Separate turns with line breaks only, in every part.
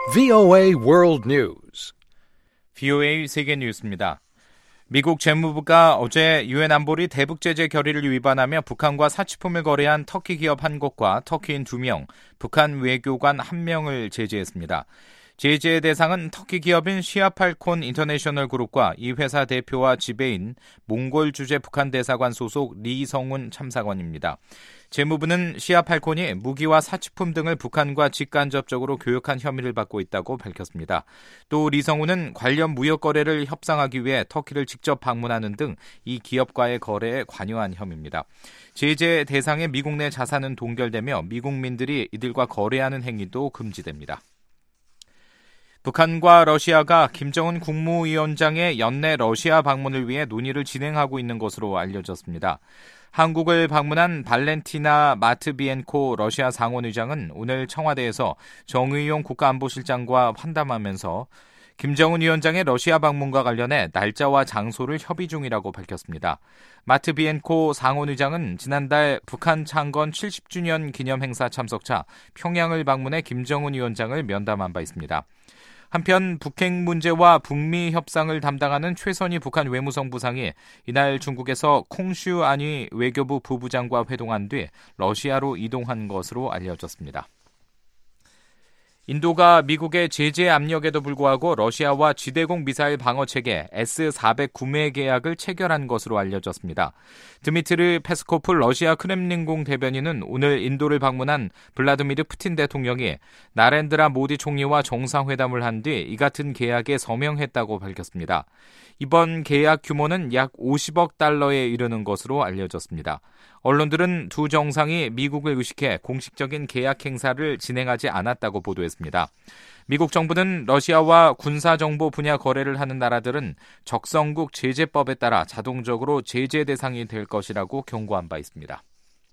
VOA World News.
VOA 세계 뉴스입니다. 미국 재무부가 어제 유엔 안보리 대북 제재 결의를 위반하며 북한과 사치품을 거래한 터키 기업 한 곳과 터키인 2명, 북한 외교관 1명을 제재했습니다. 제재 대상은 터키 기업인 시아팔콘 인터내셔널 그룹과 이 회사 대표와 지배인 몽골 주재 북한 대사관 소속 리성운 참사관입니다. 재무부는 시아팔콘이 무기와 사치품 등을 북한과 직간접적으로 교역한 혐의를 받고 있다고 밝혔습니다. 또 리성운은 관련 무역 거래를 협상하기 위해 터키를 직접 방문하는 등 이 기업과의 거래에 관여한 혐의입니다. 제재 대상의 미국 내 자산은 동결되며 미국민들이 이들과 거래하는 행위도 금지됩니다. 북한과 러시아가 김정은 국무위원장의 연내 러시아 방문을 위해 논의를 진행하고 있는 것으로 알려졌습니다. 한국을 방문한 발렌티나 마트비엔코 러시아 상원의장은 오늘 청와대에서 정의용 국가안보실장과 환담하면서 김정은 위원장의 러시아 방문과 관련해 날짜와 장소를 협의 중이라고 밝혔습니다. 마트비엔코 상원의장은 지난달 북한 창건 70주년 기념 행사 참석차 평양을 방문해 김정은 위원장을 면담한 바 있습니다. 한편 북핵 문제와 북미 협상을 담당하는 최선희 북한 외무성 부상이 이날 중국에서 콩슈 안위 외교부 부부장과 회동한 뒤 러시아로 이동한 것으로 알려졌습니다. 인도가 미국의 제재 압력에도 불구하고 러시아와 지대공 미사일 방어체계 S-400 구매 계약을 체결한 것으로 알려졌습니다. 드미트르 페스코프 러시아 크렘린궁 대변인은 오늘 인도를 방문한 블라디미르 푸틴 대통령이 나렌드라 모디 총리와 정상회담을 한 뒤 이 같은 계약에 서명했다고 밝혔습니다. 이번 계약 규모는 약 50억 달러에 이르는 것으로 알려졌습니다. 언론들은 두 정상이 미국을 의식해 공식적인 계약 행사를 진행하지 않았다고 보도했습니다. 미국 정부는 러시아와 군사정보 분야 거래를 하는 나라들은 적성국 제재법에 따라 자동적으로 제재 대상이 될 것이라고 경고한 바 있습니다.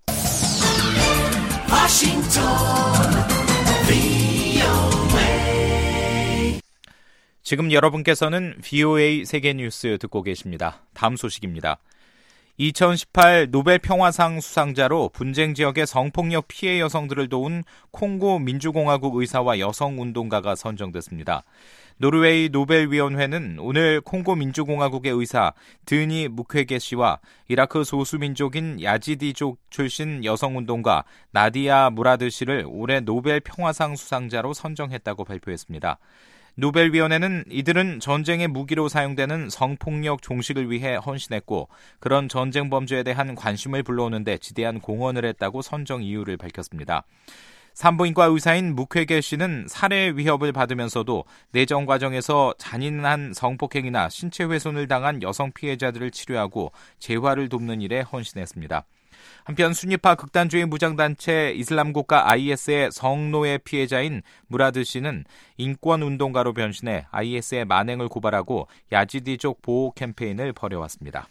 지금 여러분께서는 VOA 세계뉴스 듣고 계십니다. 다음 소식입니다. 2018 노벨 평화상 수상자로 분쟁 지역의 성폭력 피해 여성들을 도운 콩고 민주공화국 의사와 여성운동가가 선정됐습니다. 노르웨이 노벨위원회는 오늘 콩고 민주공화국의 의사 드니 무퀘게 씨와 이라크 소수민족인 야지디족 출신 여성운동가 나디아 무라드 씨를 올해 노벨 평화상 수상자로 선정했다고 발표했습니다. 노벨위원회는 이들은 전쟁의 무기로 사용되는 성폭력 종식을 위해 헌신했고 그런 전쟁 범죄에 대한 관심을 불러오는 데 지대한 공헌을 했다고 선정 이유를 밝혔습니다. 산부인과 의사인 무퀘게 씨는 살해 위협을 받으면서도 내정 과정에서 잔인한 성폭행이나 신체 훼손을 당한 여성 피해자들을 치료하고 재활을 돕는 일에 헌신했습니다. 한편 순위파 극단주의 무장단체 이슬람국가 IS의 성노예 피해자인 무라드 씨는 인권운동가로 변신해 IS의 만행을 고발하고 야지디족 보호 캠페인을 벌여왔습니다.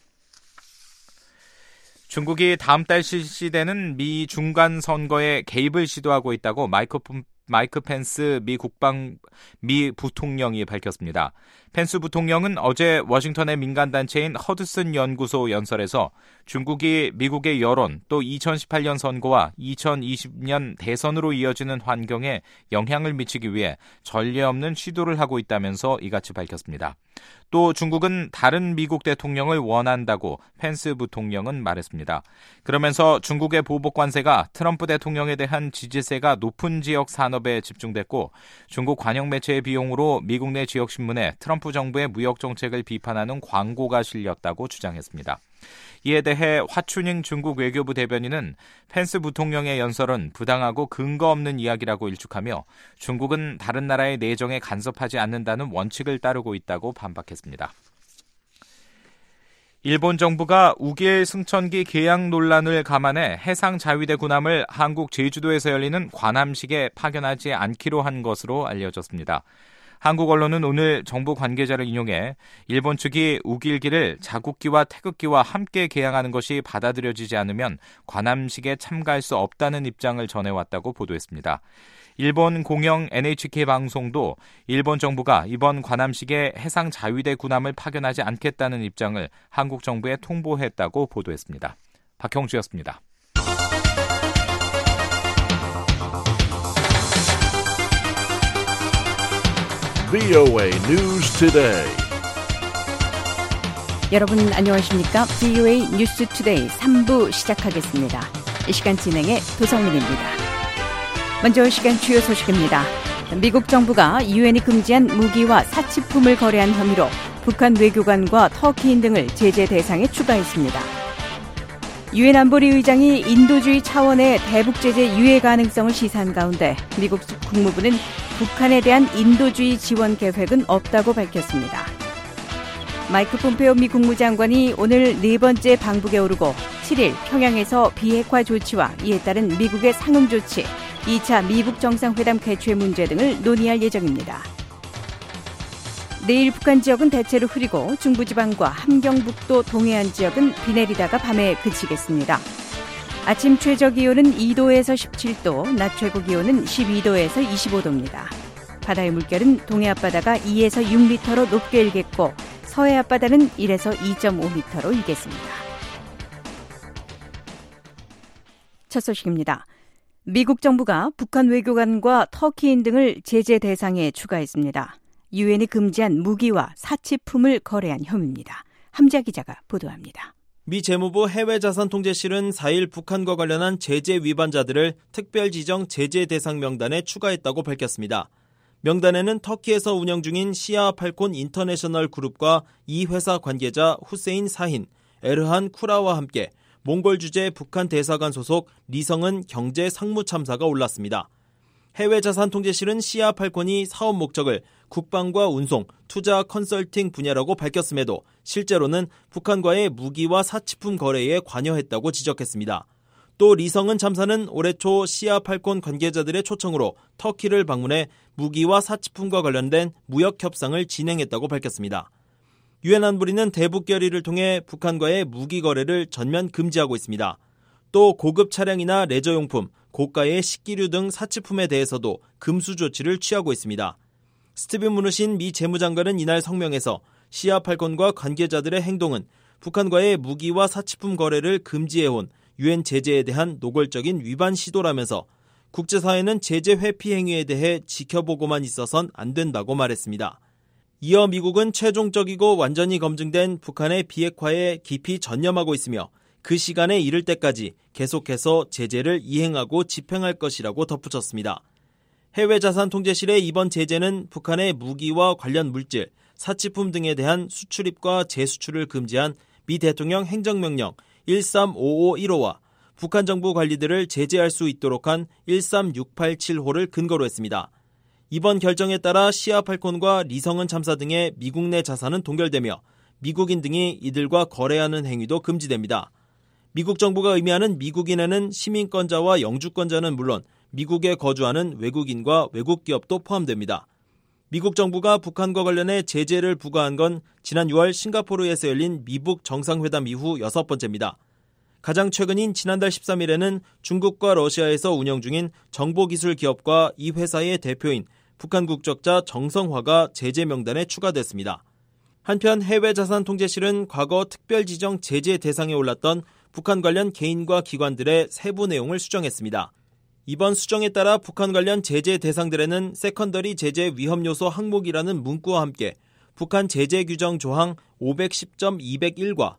중국이 다음 달 실시되는 미 중간 선거에 개입을 시도하고 있다고 마이크 펜스 미 부통령이 밝혔습니다. 펜스 부통령은 어제 워싱턴의 민간단체인 허드슨 연구소 연설에서 중국이 미국의 여론 또 2018년 선거와 2020년 대선으로 이어지는 환경에 영향을 미치기 위해 전례 없는 시도를 하고 있다면서 이같이 밝혔습니다. 또 중국은 다른 미국 대통령을 원한다고 펜스 부통령은 말했습니다. 그러면서 중국의 보복 관세가 트럼프 대통령에 대한 지지세가 높은 지역 산업에 집중됐고 중국 관영 매체의 비용으로 미국 내 지역 신문에 트럼프 정부의 무역 정책을 비판하는 광고가 실렸다고 주장했습니다. 이에 대해 화춘잉 중국 외교부 대변인은 펜스 부통령의 연설은 부당하고 근거 없는 이야기라고 일축하며 중국은 다른 나라의 내정에 간섭하지 않는다는 원칙을 따르고 있다고 반박했습니다. 일본 정부가 우길 승천기 개양 논란을 감안해 해상자위대 군함을 한국 제주도에서 열리는 관함식에 파견하지 않기로 한 것으로 알려졌습니다. 한국 언론은 오늘 정부 관계자를 인용해 일본 측이 우길기를 자국기와 태극기와 함께 개양하는 것이 받아들여지지 않으면 관함식에 참가할 수 없다는 입장을 전해왔다고 보도했습니다. 일본 공영 NHK 방송도 일본 정부가 이번 관함식에 해상자위대 군함을 파견하지 않겠다는 입장을 한국 정부에 통보했다고 보도했습니다. 박형주였습니다.
VOA News Today.
여러분 안녕하십니까? VOA 뉴스 투데이 3부 시작하겠습니다. 이 시간 진행의 도성민입니다. 먼저 시간 주요 소식입니다. 미국 정부가 유엔이 금지한 무기와 사치품을 거래한 혐의로 북한 외교관과 터키인 등을 제재 대상에 추가했습니다. 유엔 안보리 의장이 인도주의 차원의 대북 제재 유예 가능성을 시사한 가운데 미국 국무부는 북한에 대한 인도주의 지원 계획은 없다고 밝혔습니다. 마이크 폼페오 미 국무장관이 오늘 네 번째 방북에 오르고 7일 평양에서 비핵화 조치와 이에 따른 미국의 상응 조치, 2차 미북 정상회담 개최 문제 등을 논의할 예정입니다. 내일 북한 지역은 대체로 흐리고 중부지방과 함경북도 동해안 지역은 비 내리다가 밤에 그치겠습니다. 아침 최저 기온은 2도에서 17도, 낮 최고 기온은 12도에서 25도입니다. 바다의 물결은 동해 앞바다가 2에서 6m로 높게 일겠고 서해 앞바다는 1에서 2.5m로 일겠습니다. 첫 소식입니다. 미국 정부가 북한 외교관과 터키인 등을 제재 대상에 추가했습니다. 유엔이 금지한 무기와 사치품을 거래한 혐의입니다. 함지아 기자가 보도합니다.
미 재무부 해외자산통제실은 4일 북한과 관련한 제재 위반자들을 특별 지정 제재 대상 명단에 추가했다고 밝혔습니다. 명단에는 터키에서 운영 중인 시아 팔콘 인터내셔널 그룹과 이 회사 관계자 후세인 사힌, 에르한 쿠라와 함께 몽골 주재 북한 대사관 소속 리성은 경제 상무참사가 올랐습니다. 해외자산통제실은 시아 팔콘이 사업 목적을 국방과 운송, 투자 컨설팅 분야라고 밝혔음에도 실제로는 북한과의 무기와 사치품 거래에 관여했다고 지적했습니다. 또 리성은 참사는 올해 초 시아 팔콘 관계자들의 초청으로 터키를 방문해 무기와 사치품과 관련된 무역 협상을 진행했다고 밝혔습니다. 유엔 안보리는 대북 결의를 통해 북한과의 무기 거래를 전면 금지하고 있습니다. 또 고급 차량이나 레저용품, 고가의 식기류 등 사치품에 대해서도 금수 조치를 취하고 있습니다. 스티븐 무누신 미 재무장관은 이날 성명에서 시아 팔콘과 관계자들의 행동은 북한과의 무기와 사치품 거래를 금지해온 유엔 제재에 대한 노골적인 위반 시도라면서 국제사회는 제재 회피 행위에 대해 지켜보고만 있어선 안 된다고 말했습니다. 이어 미국은 최종적이고 완전히 검증된 북한의 비핵화에 깊이 전념하고 있으며 그 시간에 이를 때까지 계속해서 제재를 이행하고 집행할 것이라고 덧붙였습니다. 해외자산통제실의 이번 제재는 북한의 무기와 관련 물질, 사치품 등에 대한 수출입과 재수출을 금지한 미 대통령 행정명령 13551호와 북한 정부 관리들을 제재할 수 있도록 한 13687호를 근거로 했습니다. 이번 결정에 따라 시아 팔콘과 리성은 참사 등의 미국 내 자산은 동결되며 미국인 등이 이들과 거래하는 행위도 금지됩니다. 미국 정부가 의미하는 미국인에는 시민권자와 영주권자는 물론 미국에 거주하는 외국인과 외국 기업도 포함됩니다. 미국 정부가 북한과 관련해 제재를 부과한 건 지난 6월 싱가포르에서 열린 미북 정상회담 이후 6번째입니다. 가장 최근인 지난달 13일에는 중국과 러시아에서 운영 중인 정보기술 기업과 이 회사의 대표인 북한 국적자 정성화가 제재 명단에 추가됐습니다. 한편 해외자산통제실은 과거 특별지정 제재 대상에 올랐던 북한 관련 개인과 기관들의 세부 내용을 수정했습니다. 이번 수정에 따라 북한 관련 제재 대상들에는 세컨더리 제재 위험 요소 항목이라는 문구와 함께 북한 제재 규정 조항 510.201과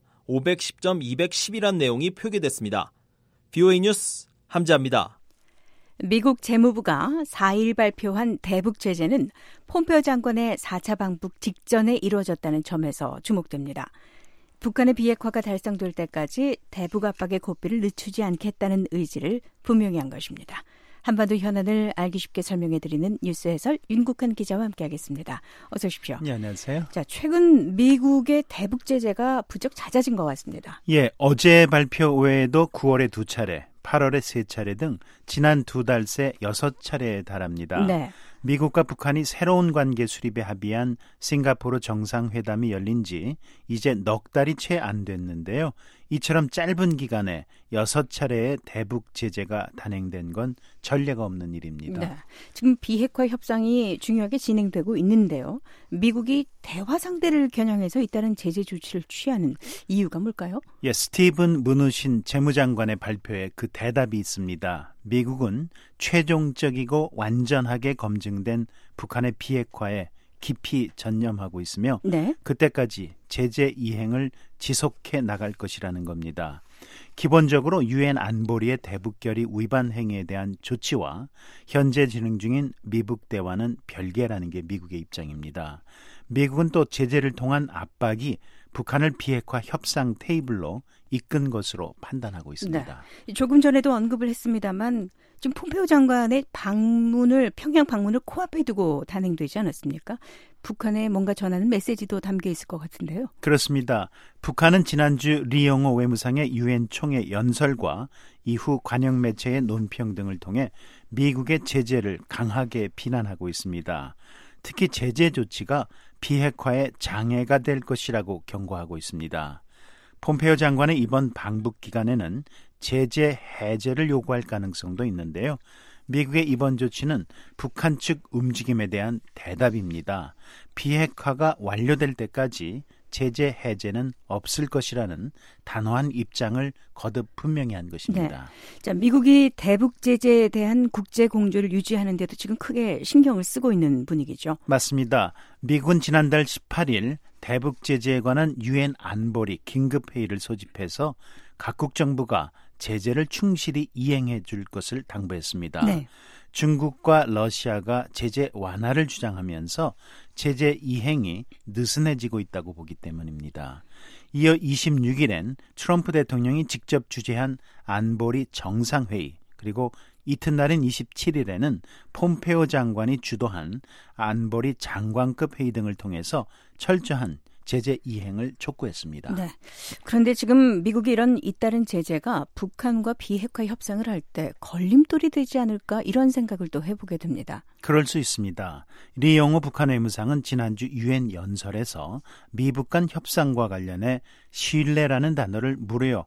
510.210이란 내용이 표기됐습니다. VOA 뉴스 함지아입니다.
미국 재무부가 4일 발표한 대북 제재는 폼페오 장관의 4차 방북 직전에 이루어졌다는 점에서 주목됩니다. 북한의 비핵화가 달성될 때까지 대북 압박의 고삐를 늦추지 않겠다는 의지를 분명히 한 것입니다. 한반도 현안을 알기 쉽게 설명해드리는 뉴스 해설 윤국한 기자와 함께하겠습니다. 어서 오십시오.
네, 안녕하세요.
자, 최근 미국의 대북 제재가 부쩍 잦아진 것 같습니다.
예, 어제 발표 외에도 9월에 2차례, 8월에 3차례 등 지난 2달 새 6차례에 달합니다.
네.
미국과 북한이 새로운 관계 수립에 합의한 싱가포르 정상회담이 열린 지 이제 넉 달이 채 안 됐는데요. 이처럼 짧은 기간에 6차례의 대북 제재가 단행된 건 전례가 없는 일입니다.
네. 지금 비핵화 협상이 중요하게 진행되고 있는데요. 미국이 대화 상대를 겨냥해서 잇따른 제재 조치를 취하는 이유가 뭘까요?
예, 스티븐 무누신 재무장관의 발표에 그 대답이 있습니다. 미국은 최종적이고 완전하게 검증된 북한의 비핵화에 깊이 전념하고 있으며
네.
그때까지 제재 이행을 지속해 나갈 것이라는 겁니다. 기본적으로 유엔 안보리의 대북결의 위반 행위에 대한 조치와 현재 진행 중인 미북 대화는 별개라는 게 미국의 입장입니다. 미국은 또 제재를 통한 압박이 북한을 비핵화 협상 테이블로 이끈 것으로 판단하고 있습니다.
네. 조금 전에도 언급을 했습니다만 지금 폼페오 장관의 평양 방문을 코앞에 두고 단행되지 않았습니까? 북한에 뭔가 전하는 메시지도 담겨 있을 것 같은데요.
그렇습니다. 북한은 지난주 리용호 외무상의 유엔 총회 연설과 이후 관영 매체의 논평 등을 통해 미국의 제재를 강하게 비난하고 있습니다. 특히 제재 조치가 비핵화에 장애가 될 것이라고 경고하고 있습니다. 폼페오 장관의 이번 방북 기간에는 제재 해제를 요구할 가능성도 있는데요. 미국의 이번 조치는 북한 측 움직임에 대한 대답입니다. 비핵화가 완료될 때까지 제재 해제는 없을 것이라는 단호한 입장을 거듭 분명히 한 것입니다.
네. 자, 미국이 대북 제재에 대한 국제 공조를 유지하는 데도 지금 크게 신경을 쓰고 있는 분위기죠.
맞습니다. 미국은 지난달 18일 대북 제재에 관한 유엔 안보리 긴급 회의를 소집해서 각국 정부가 제재를 충실히 이행해 줄 것을 당부했습니다.
네.
중국과 러시아가 제재 완화를 주장하면서 제재 이행이 느슨해지고 있다고 보기 때문입니다. 이어 26일엔 트럼프 대통령이 직접 주재한 안보리 정상회의, 그리고 이튿날인 27일에는 폼페오 장관이 주도한 안보리 장관급 회의 등을 통해서 철저한 제재 이행을 촉구했습니다.
네. 그런데 지금 미국이 이런 잇따른 제재가 북한과 비핵화 협상을 할 때 걸림돌이 되지 않을까 이런 생각을 또 해보게 됩니다.
그럴 수 있습니다. 리용호 북한 외무상은 지난주 유엔 연설에서 미북 간 협상과 관련해 신뢰라는 단어를 무려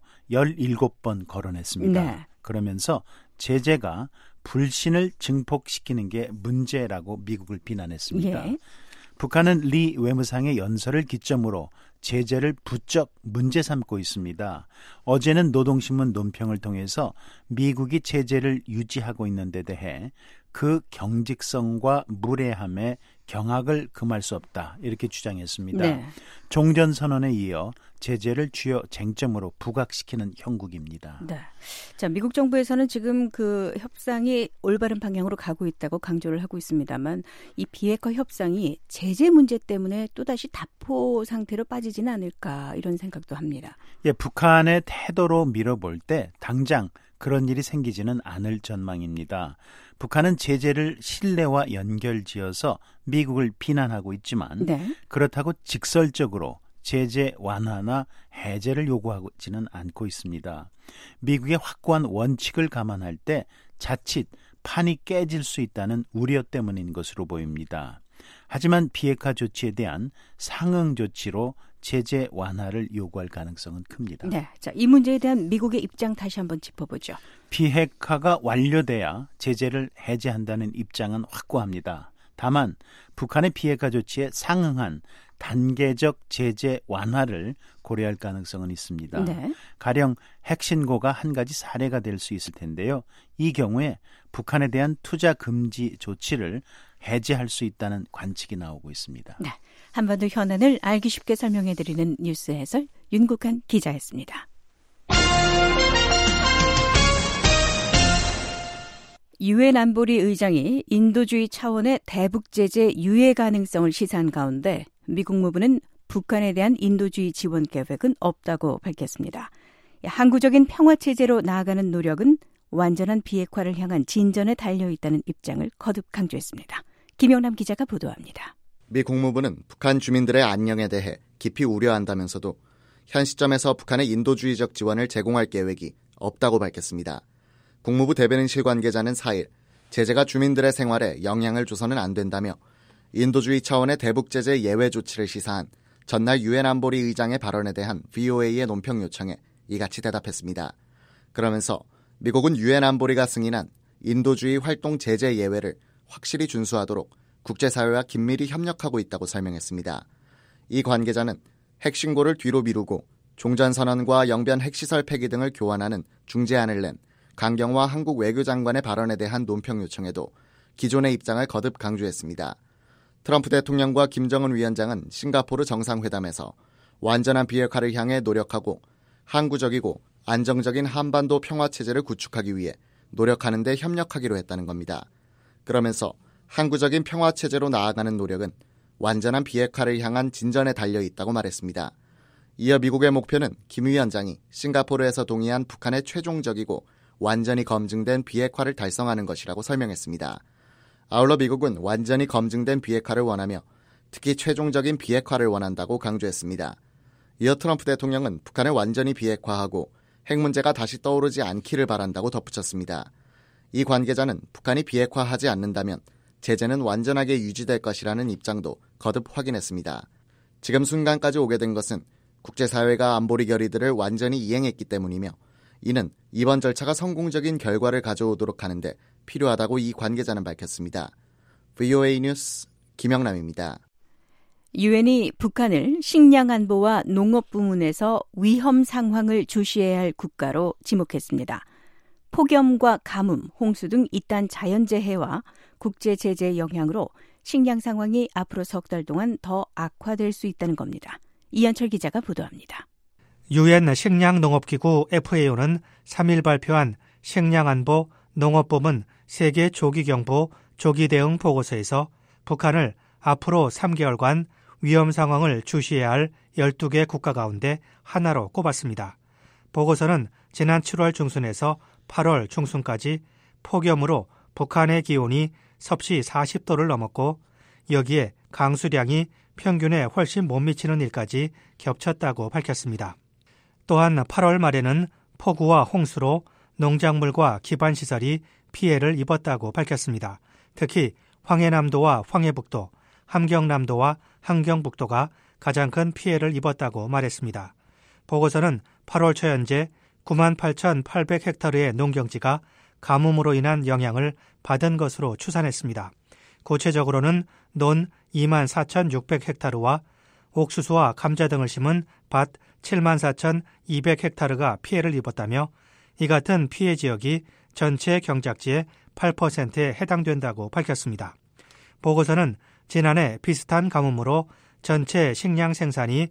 17번 거론했습니다.
네.
그러면서 제재가 불신을 증폭시키는 게 문제라고 미국을 비난했습니다.
예.
북한은 리 외무상의 연설을 기점으로 제재를 부쩍 문제 삼고 있습니다. 어제는 노동신문 논평을 통해서 미국이 제재를 유지하고 있는 데 대해 그 경직성과 무례함에 경악을 금할 수 없다, 이렇게 주장했습니다.
네.
종전선언에 이어 제재를 주요 쟁점으로 부각시키는 형국입니다.
네. 자, 미국 정부에서는 지금 그 협상이 올바른 방향으로 가고 있다고 강조를 하고 있습니다만 이 비핵화 협상이 제재 문제 때문에 또다시 답보 상태로 빠지지는 않을까 이런 생각도 합니다.
예, 북한의 태도로 밀어볼 때 당장 그런 일이 생기지는 않을 전망입니다. 북한은 제재를 신뢰와 연결지어서 미국을 비난하고 있지만
네.
그렇다고 직설적으로 제재 완화나 해제를 요구하지는 않고 있습니다. 미국의 확고한 원칙을 감안할 때 자칫 판이 깨질 수 있다는 우려 때문인 것으로 보입니다. 하지만 비핵화 조치에 대한 상응 조치로 제재 완화를 요구할 가능성은 큽니다.
네. 자, 이 문제에 대한 미국의 입장 다시 한번 짚어보죠.
비핵화가 완료돼야 제재를 해제한다는 입장은 확고합니다. 다만 북한의 비핵화 조치에 상응한 단계적 제재 완화를 고려할 가능성은 있습니다.
네.
가령 핵신고가 한 가지 사례가 될 수 있을 텐데요. 이 경우에 북한에 대한 투자 금지 조치를 해제할 수 있다는 관측이 나오고 있습니다.
네. 한반도 현안을 알기 쉽게 설명해드리는 뉴스 해설 윤국한 기자였습니다. 유엔 안보리 의장이 인도주의 차원의 대북 제재 유예 가능성을 시사한 가운데 미국 무부는 북한에 대한 인도주의 지원 계획은 없다고 밝혔습니다. 항구적인 평화체제로 나아가는 노력은 완전한 비핵화를 향한 진전에 달려있다는 입장을 거듭 강조했습니다. 김영남 기자가 보도합니다.
미 국무부는 북한 주민들의 안녕에 대해 깊이 우려한다면서도 현 시점에서 북한의 인도주의적 지원을 제공할 계획이 없다고 밝혔습니다. 국무부 대변인실 관계자는 4일 제재가 주민들의 생활에 영향을 줘서는 안 된다며 인도주의 차원의 대북 제재 예외 조치를 시사한 전날 유엔 안보리 의장의 발언에 대한 VOA의 논평 요청에 이같이 대답했습니다. 그러면서 미국은 유엔 안보리가 승인한 인도주의 활동 제재 예외를 확실히 준수하도록 국제사회와 긴밀히 협력하고 있다고 설명했습니다. 이 관계자는 핵신고를 뒤로 미루고 종전선언과 영변 핵시설 폐기 등을 교환하는 중재안을 낸 강경화 한국 외교장관의 발언에 대한 논평 요청에도 기존의 입장을 거듭 강조했습니다. 트럼프 대통령과 김정은 위원장은 싱가포르 정상회담에서 완전한 비핵화를 향해 노력하고 항구적이고 안정적인 한반도 평화체제를 구축하기 위해 노력하는 데 협력하기로 했다는 겁니다. 그러면서 항구적인 평화체제로 나아가는 노력은 완전한 비핵화를 향한 진전에 달려 있다고 말했습니다. 이어 미국의 목표는 김 위원장이 싱가포르에서 동의한 북한의 최종적이고 완전히 검증된 비핵화를 달성하는 것이라고 설명했습니다. 아울러 미국은 완전히 검증된 비핵화를 원하며 특히 최종적인 비핵화를 원한다고 강조했습니다. 이어 트럼프 대통령은 북한을 완전히 비핵화하고 핵 문제가 다시 떠오르지 않기를 바란다고 덧붙였습니다. 이 관계자는 북한이 비핵화하지 않는다면 제재는 완전하게 유지될 것이라는 입장도 거듭 확인했습니다. 지금 순간까지 오게 된 것은 국제사회가 안보리 결의들을 완전히 이행했기 때문이며 이는 이번 절차가 성공적인 결과를 가져오도록 하는데 필요하다고 이 관계자는 밝혔습니다. VOA 뉴스 김영남입니다.
유엔이 북한을 식량 안보와 농업 부문에서 위험 상황을 주시해야 할 국가로 지목했습니다. 폭염과 가뭄, 홍수 등 이딴 자연재해와 국제 제재의 영향으로 식량 상황이 앞으로 석 달 동안 더 악화될 수 있다는 겁니다. 이현철 기자가 보도합니다.
유엔 식량농업기구 FAO는 3일 발표한 식량안보 농업부문 세계 조기경보 조기대응 보고서에서 북한을 앞으로 3개월간 위험 상황을 주시해야 할 12개 국가 가운데 하나로 꼽았습니다. 보고서는 지난 7월 중순에서 8월 중순까지 폭염으로 북한의 기온이 섭씨 40도를 넘었고 여기에 강수량이 평균에 훨씬 못 미치는 일까지 겹쳤다고 밝혔습니다. 또한 8월 말에는 폭우와 홍수로 농작물과 기반시설이 피해를 입었다고 밝혔습니다. 특히 황해남도와 황해북도, 함경남도와 함경북도가 가장 큰 피해를 입었다고 말했습니다. 보고서는 8월 초 현재 98,800헥타르의 농경지가 가뭄으로 인한 영향을 받은 것으로 추산했습니다. 구체적으로는 논 24,600헥타르와 옥수수와 감자 등을 심은 밭 74,200헥타르가 피해를 입었다며 이 같은 피해 지역이 전체 경작지의 8%에 해당된다고 밝혔습니다. 보고서는 지난해 비슷한 가뭄으로 전체 식량 생산이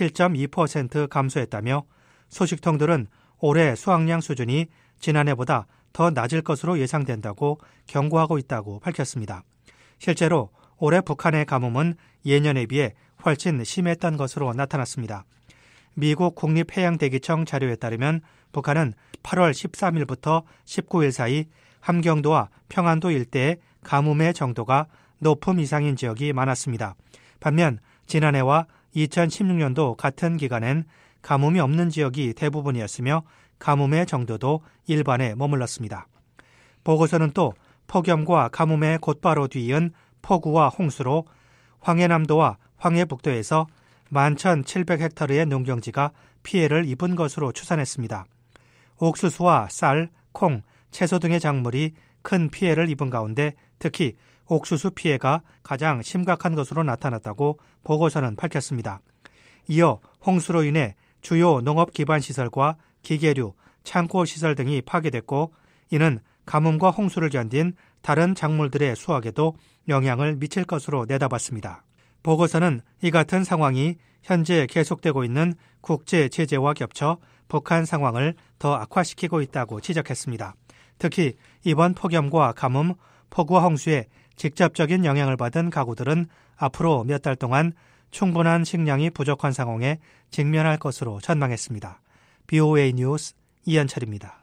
7.2% 감소했다며 소식통들은 올해 수확량 수준이 지난해보다 더 낮을 것으로 예상된다고 경고하고 있다고 밝혔습니다. 실제로 올해 북한의 가뭄은 예년에 비해 훨씬 심했던 것으로 나타났습니다. 미국 국립해양대기청 자료에 따르면 북한은 8월 13일부터 19일 사이 함경도와 평안도 일대의 가뭄의 정도가 높음 이상인 지역이 많았습니다. 반면 지난해와 2016년도 같은 기간엔 가뭄이 없는 지역이 대부분이었으며 가뭄의 정도도 일반에 머물렀습니다. 보고서는 또 폭염과 가뭄의 곧바로 뒤이은 폭우와 홍수로 황해남도와 황해북도에서 11,700헥타르의 농경지가 피해를 입은 것으로 추산했습니다. 옥수수와 쌀, 콩, 채소 등의 작물이 큰 피해를 입은 가운데 특히 옥수수 피해가 가장 심각한 것으로 나타났다고 보고서는 밝혔습니다. 이어 홍수로 인해 주요 농업 기반 시설과 기계류, 창고 시설 등이 파괴됐고 이는 가뭄과 홍수를 견딘 다른 작물들의 수확에도 영향을 미칠 것으로 내다봤습니다. 보고서는 이 같은 상황이 현재 계속되고 있는 국제 제재와 겹쳐 북한 상황을 더 악화시키고 있다고 지적했습니다. 특히 이번 폭염과 가뭄, 폭우와 홍수에 직접적인 영향을 받은 가구들은 앞으로 몇 달 동안 충분한 식량이 부족한 상황에 직면할 것으로 전망했습니다. BOA 뉴스 이현철입니다.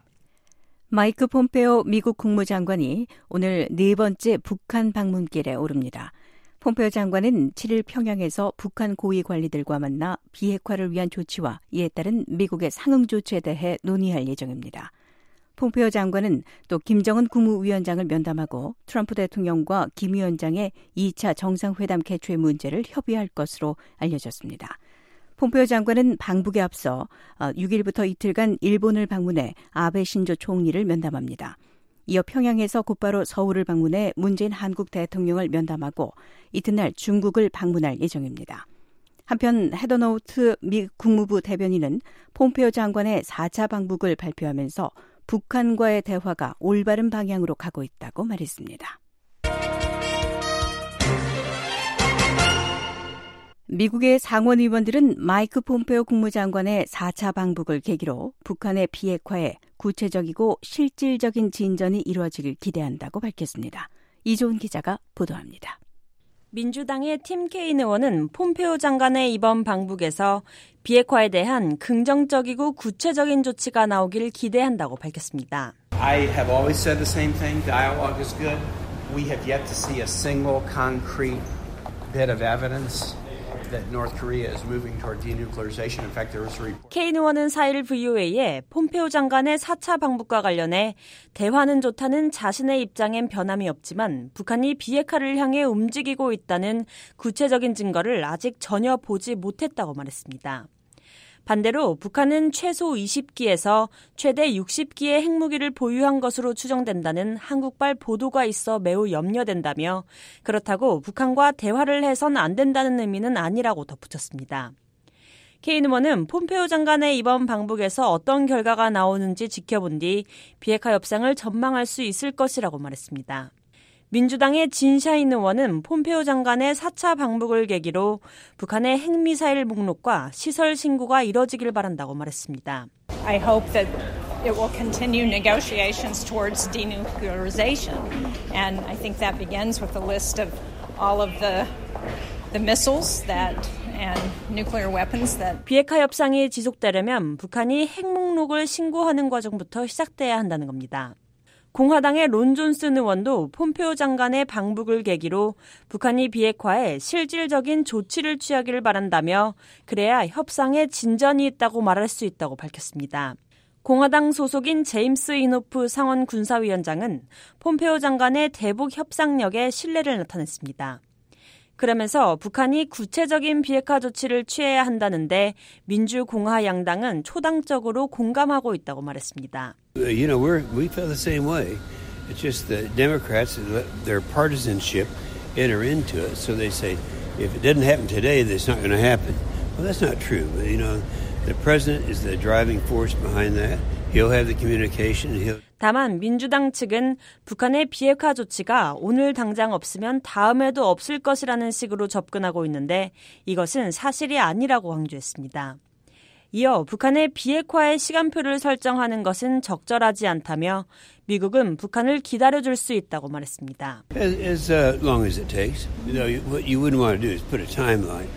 마이크 폼페오 미국 국무장관이 오늘 네 번째 북한 방문길에 오릅니다. 폼페오 장관은 7일 평양에서 북한 고위 관리들과 만나 비핵화를 위한 조치와 이에 따른 미국의 상응 조치에 대해 논의할 예정입니다. 폼페오 장관은 또 김정은 국무위원장을 면담하고 트럼프 대통령과 김 위원장의 2차 정상회담 개최 문제를 협의할 것으로 알려졌습니다. 폼페오 장관은 방북에 앞서 6일부터 이틀간 일본을 방문해 아베 신조 총리를 면담합니다. 이어 평양에서 곧바로 서울을 방문해 문재인 한국 대통령을 면담하고 이튿날 중국을 방문할 예정입니다. 한편 헤더노우트 미 국무부 대변인은 폼페오 장관의 4차 방북을 발표하면서 북한과의 대화가 올바른 방향으로 가고 있다고 말했습니다. 미국의 상원 의원들은 마이크 폼페오 국무장관의 4차 방북을 계기로 북한의 비핵화에 구체적이고 실질적인 진전이 이루어지길 기대한다고 밝혔습니다. 이조은 기자가 보도합니다.
민주당의 팀 케인 의원은 폼페오 장관의 이번 방북에서 비핵화에 대한 긍정적이고 구체적인 조치가 나오길 기대한다고 밝혔습니다.
I have always said the same thing. Dialogue is good. We have yet to see a single concrete bit of evidence that North Korea is moving toward denuclearization. In fact, there was a report.
케인 의원은 4일 VOA에 폼페오 장관의 4차 방북과 관련해 대화는 좋다는 자신의 입장엔 변함이 없지만 북한이 비핵화를 향해 움직이고 있다는 구체적인 증거를 아직 전혀 보지 못했다고 말했습니다. 반대로 북한은 최소 20기에서 최대 60기의 핵무기를 보유한 것으로 추정된다는 한국발 보도가 있어 매우 염려된다며 그렇다고 북한과 대화를 해선 안 된다는 의미는 아니라고 덧붙였습니다. 케인 의원은 폼페오 장관의 이번 방북에서 어떤 결과가 나오는지 지켜본 뒤 비핵화 협상을 전망할 수 있을 것이라고 말했습니다. 민주당의 진샤인 의원은 폼페오 장관의 4차 방북을 계기로 북한의 핵미사일 목록과 시설 신고가 이뤄지길 바란다고 말했습니다.
I hope that it will continue negotiations towards denuclearization. And I think that begins with a list of all of the missiles that and nuclear weapons that
비핵화 협상이 지속되려면 북한이 핵 목록을 신고하는 과정부터 시작돼야 한다는 겁니다. 공화당의 론 존슨 의원도 폼페오 장관의 방북을 계기로 북한이 비핵화에 실질적인 조치를 취하기를 바란다며 그래야 협상에 진전이 있다고 말할 수 있다고 밝혔습니다. 공화당 소속인 제임스 인호프 상원 군사위원장은 폼페오 장관의 대북 협상력에 신뢰를 나타냈습니다. 그러면서 북한이 구체적인 비핵화 조치를 취해야 한다는데 민주공화 양당은 초당적으로 공감하고 있다고 말했습니다.
You know, we feel the same way. It's just the Democrats let their partisanship enter into it. So they say, if it doesn't happen today, then it's not going to happen. Well, that's not true. You know, the president is the driving force behind that. He'll have the communication.
다만 민주당 측은 북한의 비핵화 조치가 오늘 당장 없으면 다음에도 없을 것이라는 식으로 접근하고 있는데 이것은 사실이 아니라고 강조했습니다. 이어 북한의 비핵화의 시간표를 설정하는 것은 적절하지 않다며 미국은 북한을 기다려줄 수 있다고 말했습니다.
As long as it takes. You know, what you wouldn't want to do is put a timeline.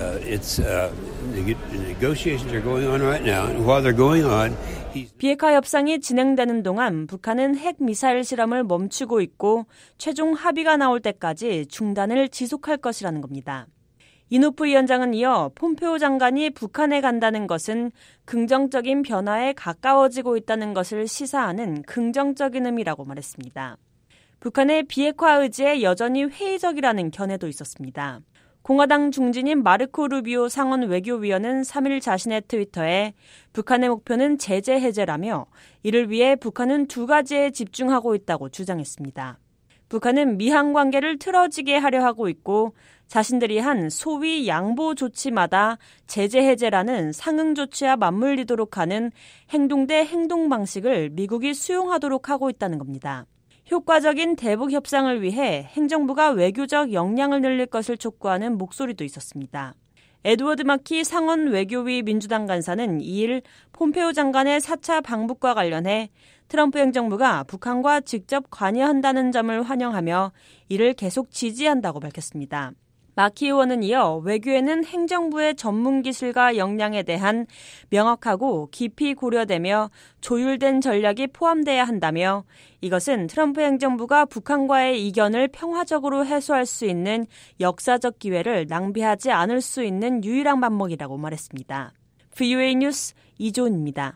Negotiations are going on right now, and while they're going on,
비핵화 협상이 진행되는 동안 북한은 핵 미사일 실험을 멈추고 있고 최종 합의가 나올 때까지 중단을 지속할 것이라는 겁니다. 이노프 위원장은 이어 폼페오 장관이 북한에 간다는 것은 긍정적인 변화에 가까워지고 있다는 것을 시사하는 긍정적인 의미라고 말했습니다. 북한의 비핵화 의지에 여전히 회의적이라는 견해도 있었습니다. 공화당 중진인 마르코 루비오 상원 외교위원은 3일 자신의 트위터에 북한의 목표는 제재 해제라며 이를 위해 북한은 두 가지에 집중하고 있다고 주장했습니다. 북한은 미한 관계를 틀어지게 하려 하고 있고 자신들이 한 소위 양보 조치마다 제재 해제라는 상응 조치와 맞물리도록 하는 행동 대 행동 방식을 미국이 수용하도록 하고 있다는 겁니다. 효과적인 대북 협상을 위해 행정부가 외교적 역량을 늘릴 것을 촉구하는 목소리도 있었습니다. 에드워드 마키 상원 외교위 민주당 간사는 2일 폼페오 장관의 4차 방북과 관련해 트럼프 행정부가 북한과 직접 관여한다는 점을 환영하며 이를 계속 지지한다고 밝혔습니다. 마키 의원은 이어 외교에는 행정부의 전문 기술과 역량에 대한 명확하고 깊이 고려되며 조율된 전략이 포함돼야 한다며 이것은 트럼프 행정부가 북한과의 이견을 평화적으로 해소할 수 있는 역사적 기회를 낭비하지 않을 수 있는 유일한 방법이라고 말했습니다. VOA 뉴스 이조은입니다.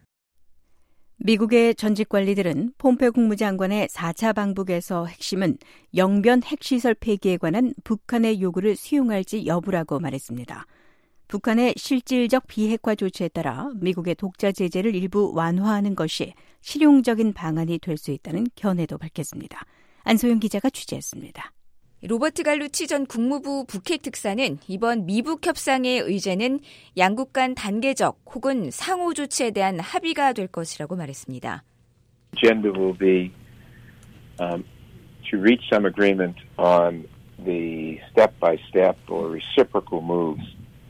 미국의 전직 관리들은 폼페오 국무장관의 4차 방북에서 핵심은 영변 핵시설 폐기에 관한 북한의 요구를 수용할지 여부라고 말했습니다. 북한의 실질적 비핵화 조치에 따라 미국의 독자 제재를 일부 완화하는 것이 실용적인 방안이 될 수 있다는 견해도 밝혔습니다. 안소영 기자가 취재했습니다.
로버트 갈루치 전 국무부 북핵 특사는 이번 미북 협상의 의제는 양국 간 단계적 혹은 상호 조치에 대한 합의가 될 것이라고 말했습니다.
agenda will be to reach some agreement on the step-by-step or reciprocal moves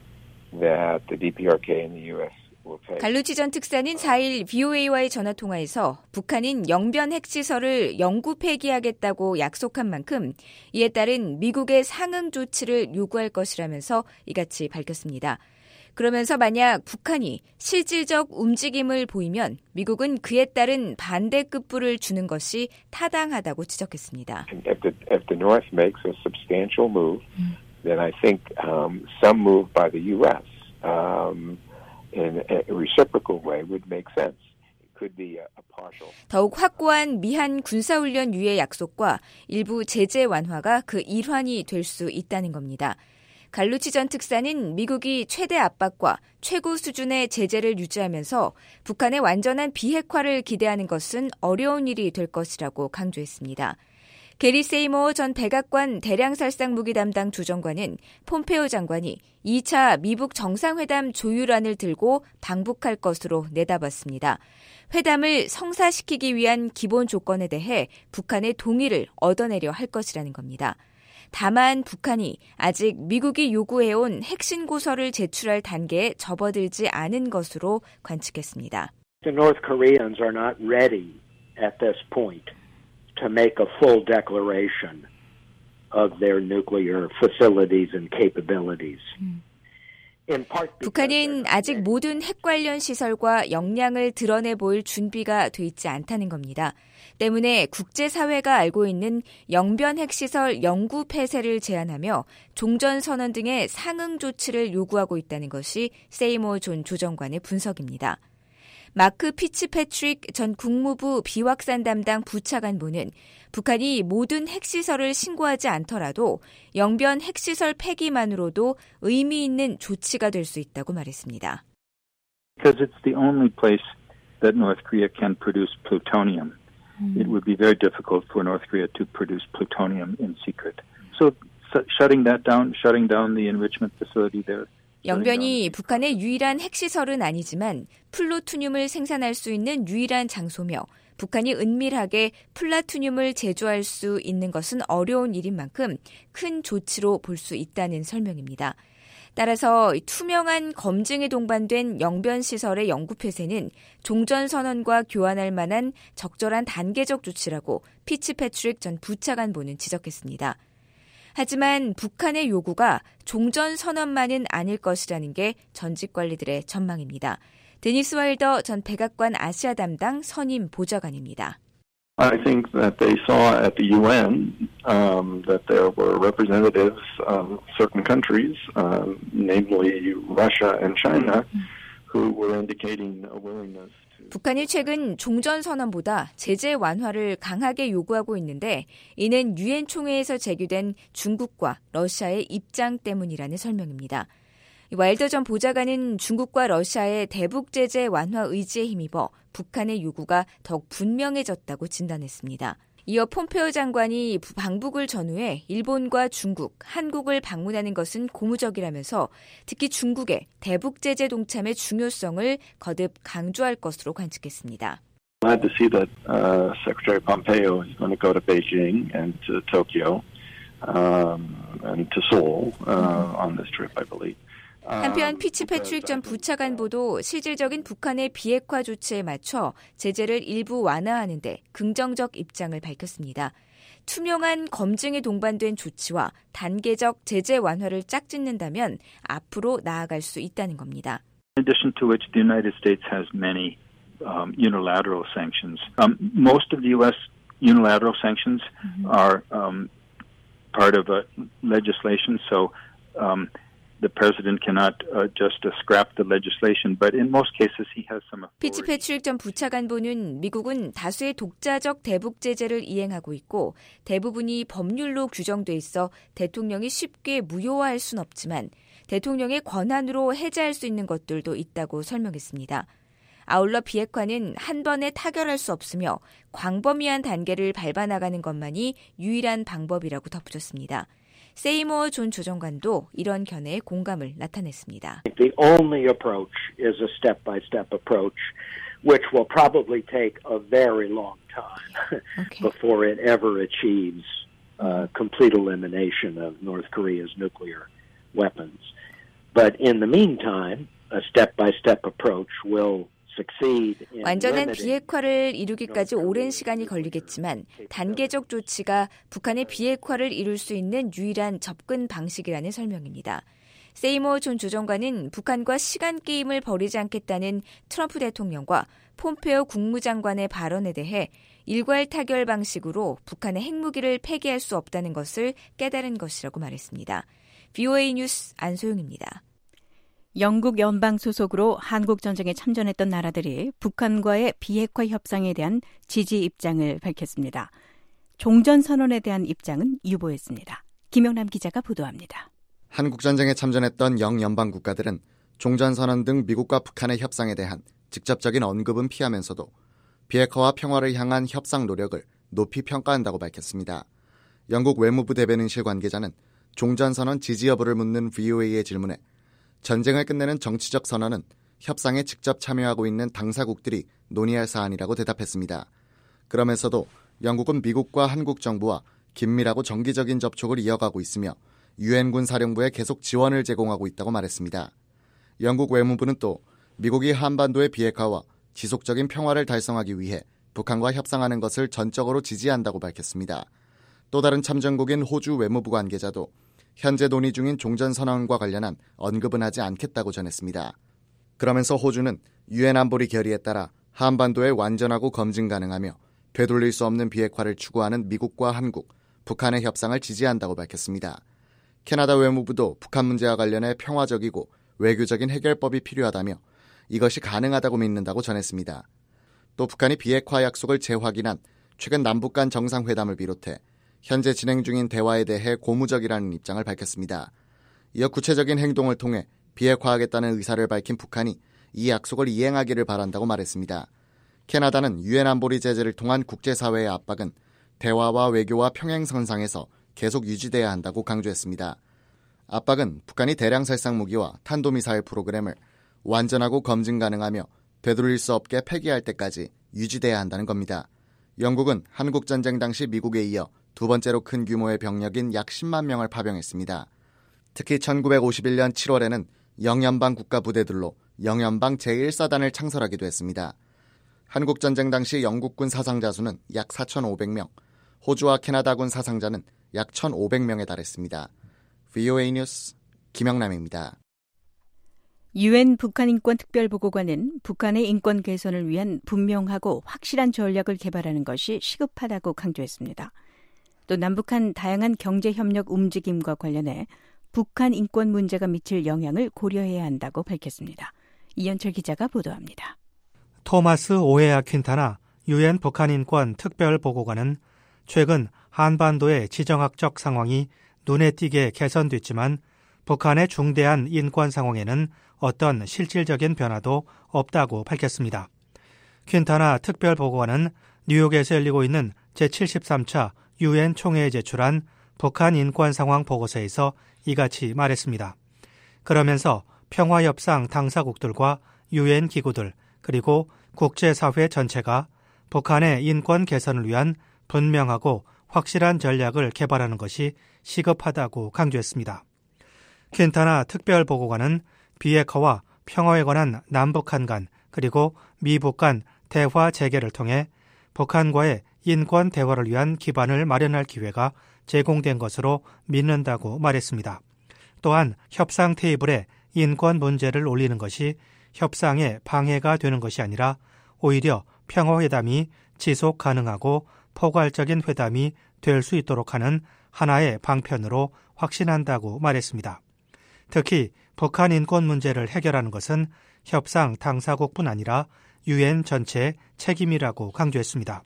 that the DPRK and the U.S. will take.
갈루치 전 특사는 4일 VOA와의 전화통화에서 북한인 영변 핵시설을 영구 폐기하겠다고 약속한 만큼 이에 따른 미국의 상응 조치를 요구할 것이라면서 이같이 밝혔습니다. 그러면서 만약 북한이 실질적 움직임을 보이면 미국은 그에 따른 반대급부를 주는 것이 타당하다고 지적했습니다.
If the North makes a substantial move, then I think some move by the U.S. In a reciprocal way would make sense. It could be a partial.
더욱 확고한 미한 군사훈련 유예 약속과 일부 제재 완화가 그 일환이 될 수 있다는 겁니다. 갈루치 전 특사는 미국이 최대 압박과 최고 수준의 제재를 유지하면서 북한의 완전한 비핵화를 기대하는 것은 어려운 일이 될 것이라고 강조했습니다. 게리 세이모어 전 백악관 대량살상 무기 담당 조정관은 폼페오 장관이 2차 미북 정상회담 조율안을 들고 방북할 것으로 내다봤습니다. 회담을 성사시키기 위한 기본 조건에 대해 북한의 동의를 얻어내려 할 것이라는 겁니다. 다만 북한이 아직 미국이 요구해온 핵신고서를 제출할 단계에 접어들지 않은 것으로 관측했습니다.
The North Koreans are not ready at this point to make a full declaration of their nuclear facilities and capabilities.
북한은 아직 모든 핵 관련 시설과 역량을 드러내 보일 준비가 돼 있지 않다는 겁니다. 때문에 국제사회가 알고 있는 영변 핵시설 영구 폐쇄를 제안하며 종전선언 등의 상응 조치를 요구하고 있다는 것이 세이모 존 조정관의 분석입니다. 마크 피츠패트릭 전 국무부 비확산 담당 부차관보는 북한이 모든 핵시설을 신고하지 않더라도 영변 핵시설 폐기만으로도 의미 있는 조치가 될 수 있다고 말했습니다.
Because it's the only place that North Korea can produce plutonium. It would be very difficult for North Korea to produce plutonium in secret. So shutting down the enrichment facility there.
영변이 북한의 유일한 핵시설은 아니지만 플루토늄을 생산할 수 있는 유일한 장소며 북한이 은밀하게 플라토늄을 제조할 수 있는 것은 어려운 일인 만큼 큰 조치로 볼 수 있다는 설명입니다. 따라서 투명한 검증에 동반된 영변 시설의 영구 폐쇄는 종전선언과 교환할 만한 적절한 단계적 조치라고 피츠패트릭 전 부차관보는 지적했습니다. 하지만 북한의 요구가 종전선언만은 아닐 것이라는 게 전직 관리들의 전망입니다. 데니스 와일더 전 백악관 아시아 담당 선임 보좌관입니다.
I think that they saw at the UN that there were representatives of certain countries, namely Russia and China, who were indicating a willingness.
북한이 최근 종전선언보다 제재 완화를 강하게 요구하고 있는데 이는 유엔 총회에서 제기된 중국과 러시아의 입장 때문이라는 설명입니다. 와일더 전 보좌관은 중국과 러시아의 대북 제재 완화 의지에 힘입어 북한의 요구가 더욱 분명해졌다고 진단했습니다. 이어 폼페오 장관이 방북을 전후해 일본과 중국, 한국을 방문하는 것은 고무적이라면서 특히 중국의 대북 제재 동참의 중요성을 거듭 강조할 것으로 관측했습니다.
Glad to see that Secretary Pompeo is going to go to Beijing and to Tokyo and to Seoul on this trip, I believe.
한편 피츠패트릭 전 부차관보도 실질적인 북한의 비핵화 조치에 맞춰 제재를 일부 완화하는 데 긍정적 입장을 밝혔습니다. 투명한 검증에 동반된 조치와 단계적 제재 완화를 짝짓는다면 앞으로 나아갈 수 있다는 겁니다.
In addition to which the United States has many unilateral sanctions. Most of the U.S. unilateral sanctions are part of a legislation, so the president cannot just scrap the legislation, but in most cases he has some authority.
피츠패트릭 전 부차관보는 미국은 다수의 독자적 대북 제재를 이행하고 있고 대부분이 법률로 규정돼 있어 대통령이 쉽게 무효화할 순 없지만 대통령의 권한으로 해제할 수 있는 것들도 있다고 설명했습니다. 아울러 비핵화는 한 번에 타결할 수 없으며 광범위한 단계를 밟아나가는 것만이 유일한 방법이라고 덧붙였습니다. 세이모어 존 조정관도 이런 견해에 공감을 나타냈습니다.
The only approach is a step-by-step approach, which will probably take a very long time before it ever achieves complete elimination of North Korea's nuclear weapons. But in the meantime, a step-by-step approach will succeed in
완전한
limiting
비핵화를 이루기까지 오랜 시간이 걸리겠지만 단계적 조치가 북한의 비핵화를 이룰 수 있는 유일한 접근 방식이라는 설명입니다. 세이머 존 조정관은 북한과 시간 게임을 벌이지 않겠다는 트럼프 대통령과 폼페오 국무장관의 발언에 대해 일괄 타결 방식으로 북한의 핵무기를 폐기할 수 없다는 것을 깨달은 것이라고 말했습니다. VOA 뉴스 안소영입니다.
영국 연방 소속으로 한국전쟁에 참전했던 나라들이 북한과의 비핵화 협상에 대한 지지 입장을 밝혔습니다. 종전선언에 대한 입장은 유보했습니다. 김영남 기자가 보도합니다.
한국전쟁에 참전했던 영연방 국가들은 종전선언 등 미국과 북한의 협상에 대한 직접적인 언급은 피하면서도 비핵화와 평화를 향한 협상 노력을 높이 평가한다고 밝혔습니다. 영국 외무부 대변인실 관계자는 종전선언 지지 여부를 묻는 VOA의 질문에 전쟁을 끝내는 정치적 선언은 협상에 직접 참여하고 있는 당사국들이 논의할 사안이라고 대답했습니다. 그러면서도 영국은 미국과 한국 정부와 긴밀하고 정기적인 접촉을 이어가고 있으며 유엔군 사령부에 계속 지원을 제공하고 있다고 말했습니다. 영국 외무부는 또 미국이 한반도의 비핵화와 지속적인 평화를 달성하기 위해 북한과 협상하는 것을 전적으로 지지한다고 밝혔습니다. 또 다른 참전국인 호주 외무부 관계자도 현재 논의 중인 종전선언과 관련한 언급은 하지 않겠다고 전했습니다. 그러면서 호주는 유엔 안보리 결의에 따라 한반도에 완전하고 검증 가능하며 되돌릴 수 없는 비핵화를 추구하는 미국과 한국, 북한의 협상을 지지한다고 밝혔습니다. 캐나다 외무부도 북한 문제와 관련해 평화적이고 외교적인 해결법이 필요하다며 이것이 가능하다고 믿는다고 전했습니다. 또 북한이 비핵화 약속을 재확인한 최근 남북 간 정상회담을 비롯해 현재 진행 중인 대화에 대해 고무적이라는 입장을 밝혔습니다. 이어 구체적인 행동을 통해 비핵화하겠다는 의사를 밝힌 북한이 이 약속을 이행하기를 바란다고 말했습니다. 캐나다는 유엔 안보리 제재를 통한 국제사회의 압박은 대화와 외교와 평행선상에서 계속 유지돼야 한다고 강조했습니다. 압박은 북한이 대량 살상 무기와 탄도미사일 프로그램을 완전하고 검증 가능하며 되돌릴 수 없게 폐기할 때까지 유지돼야 한다는 겁니다. 영국은 한국전쟁 당시 미국에 이어 두 번째로 큰 규모의 병력인 약 10만 명을 파병했습니다. 특히 1951년 7월에는 영연방 국가 부대들로 영연방 제1사단을 창설하기도 했습니다. 한국전쟁 당시 영국군 사상자 수는 약 4,500명, 호주와 캐나다군 사상자는 약 1,500명에 달했습니다. VOA 뉴스 김영남입니다.
유엔 북한인권특별보고관은 북한의 인권 개선을 위한 분명하고 확실한 전략을 개발하는 것이 시급하다고 강조했습니다. 또 남북한 다양한 경제협력 움직임과 관련해 북한 인권 문제가 미칠 영향을 고려해야 한다고 밝혔습니다. 이현철 기자가 보도합니다.
토마스 오헤아 퀸타나 유엔 북한인권 특별보고관은 최근 한반도의 지정학적 상황이 눈에 띄게 개선됐지만 북한의 중대한 인권 상황에는 어떤 실질적인 변화도 없다고 밝혔습니다. 퀸타나 특별보고관은 뉴욕에서 열리고 있는 제73차 유엔 총회에 제출한 북한 인권 상황 보고서에서 이같이 말했습니다. 그러면서 평화협상 당사국들과 유엔 기구들 그리고 국제사회 전체가 북한의 인권 개선을 위한 분명하고 확실한 전략을 개발하는 것이 시급하다고 강조했습니다. 퀸타나 특별보고관은 비핵화와 평화에 관한 남북한 간 그리고 미북 간 대화 재개를 통해 북한과의 인권 대화를 위한 기반을 마련할 기회가 제공된 것으로 믿는다고 말했습니다. 또한 협상 테이블에 인권 문제를 올리는 것이 협상에 방해가 되는 것이 아니라 오히려 평화회담이 지속 가능하고 포괄적인 회담이 될 수 있도록 하는 하나의 방편으로 확신한다고 말했습니다. 특히 북한 인권 문제를 해결하는 것은 협상 당사국뿐 아니라 유엔 전체의 책임이라고 강조했습니다.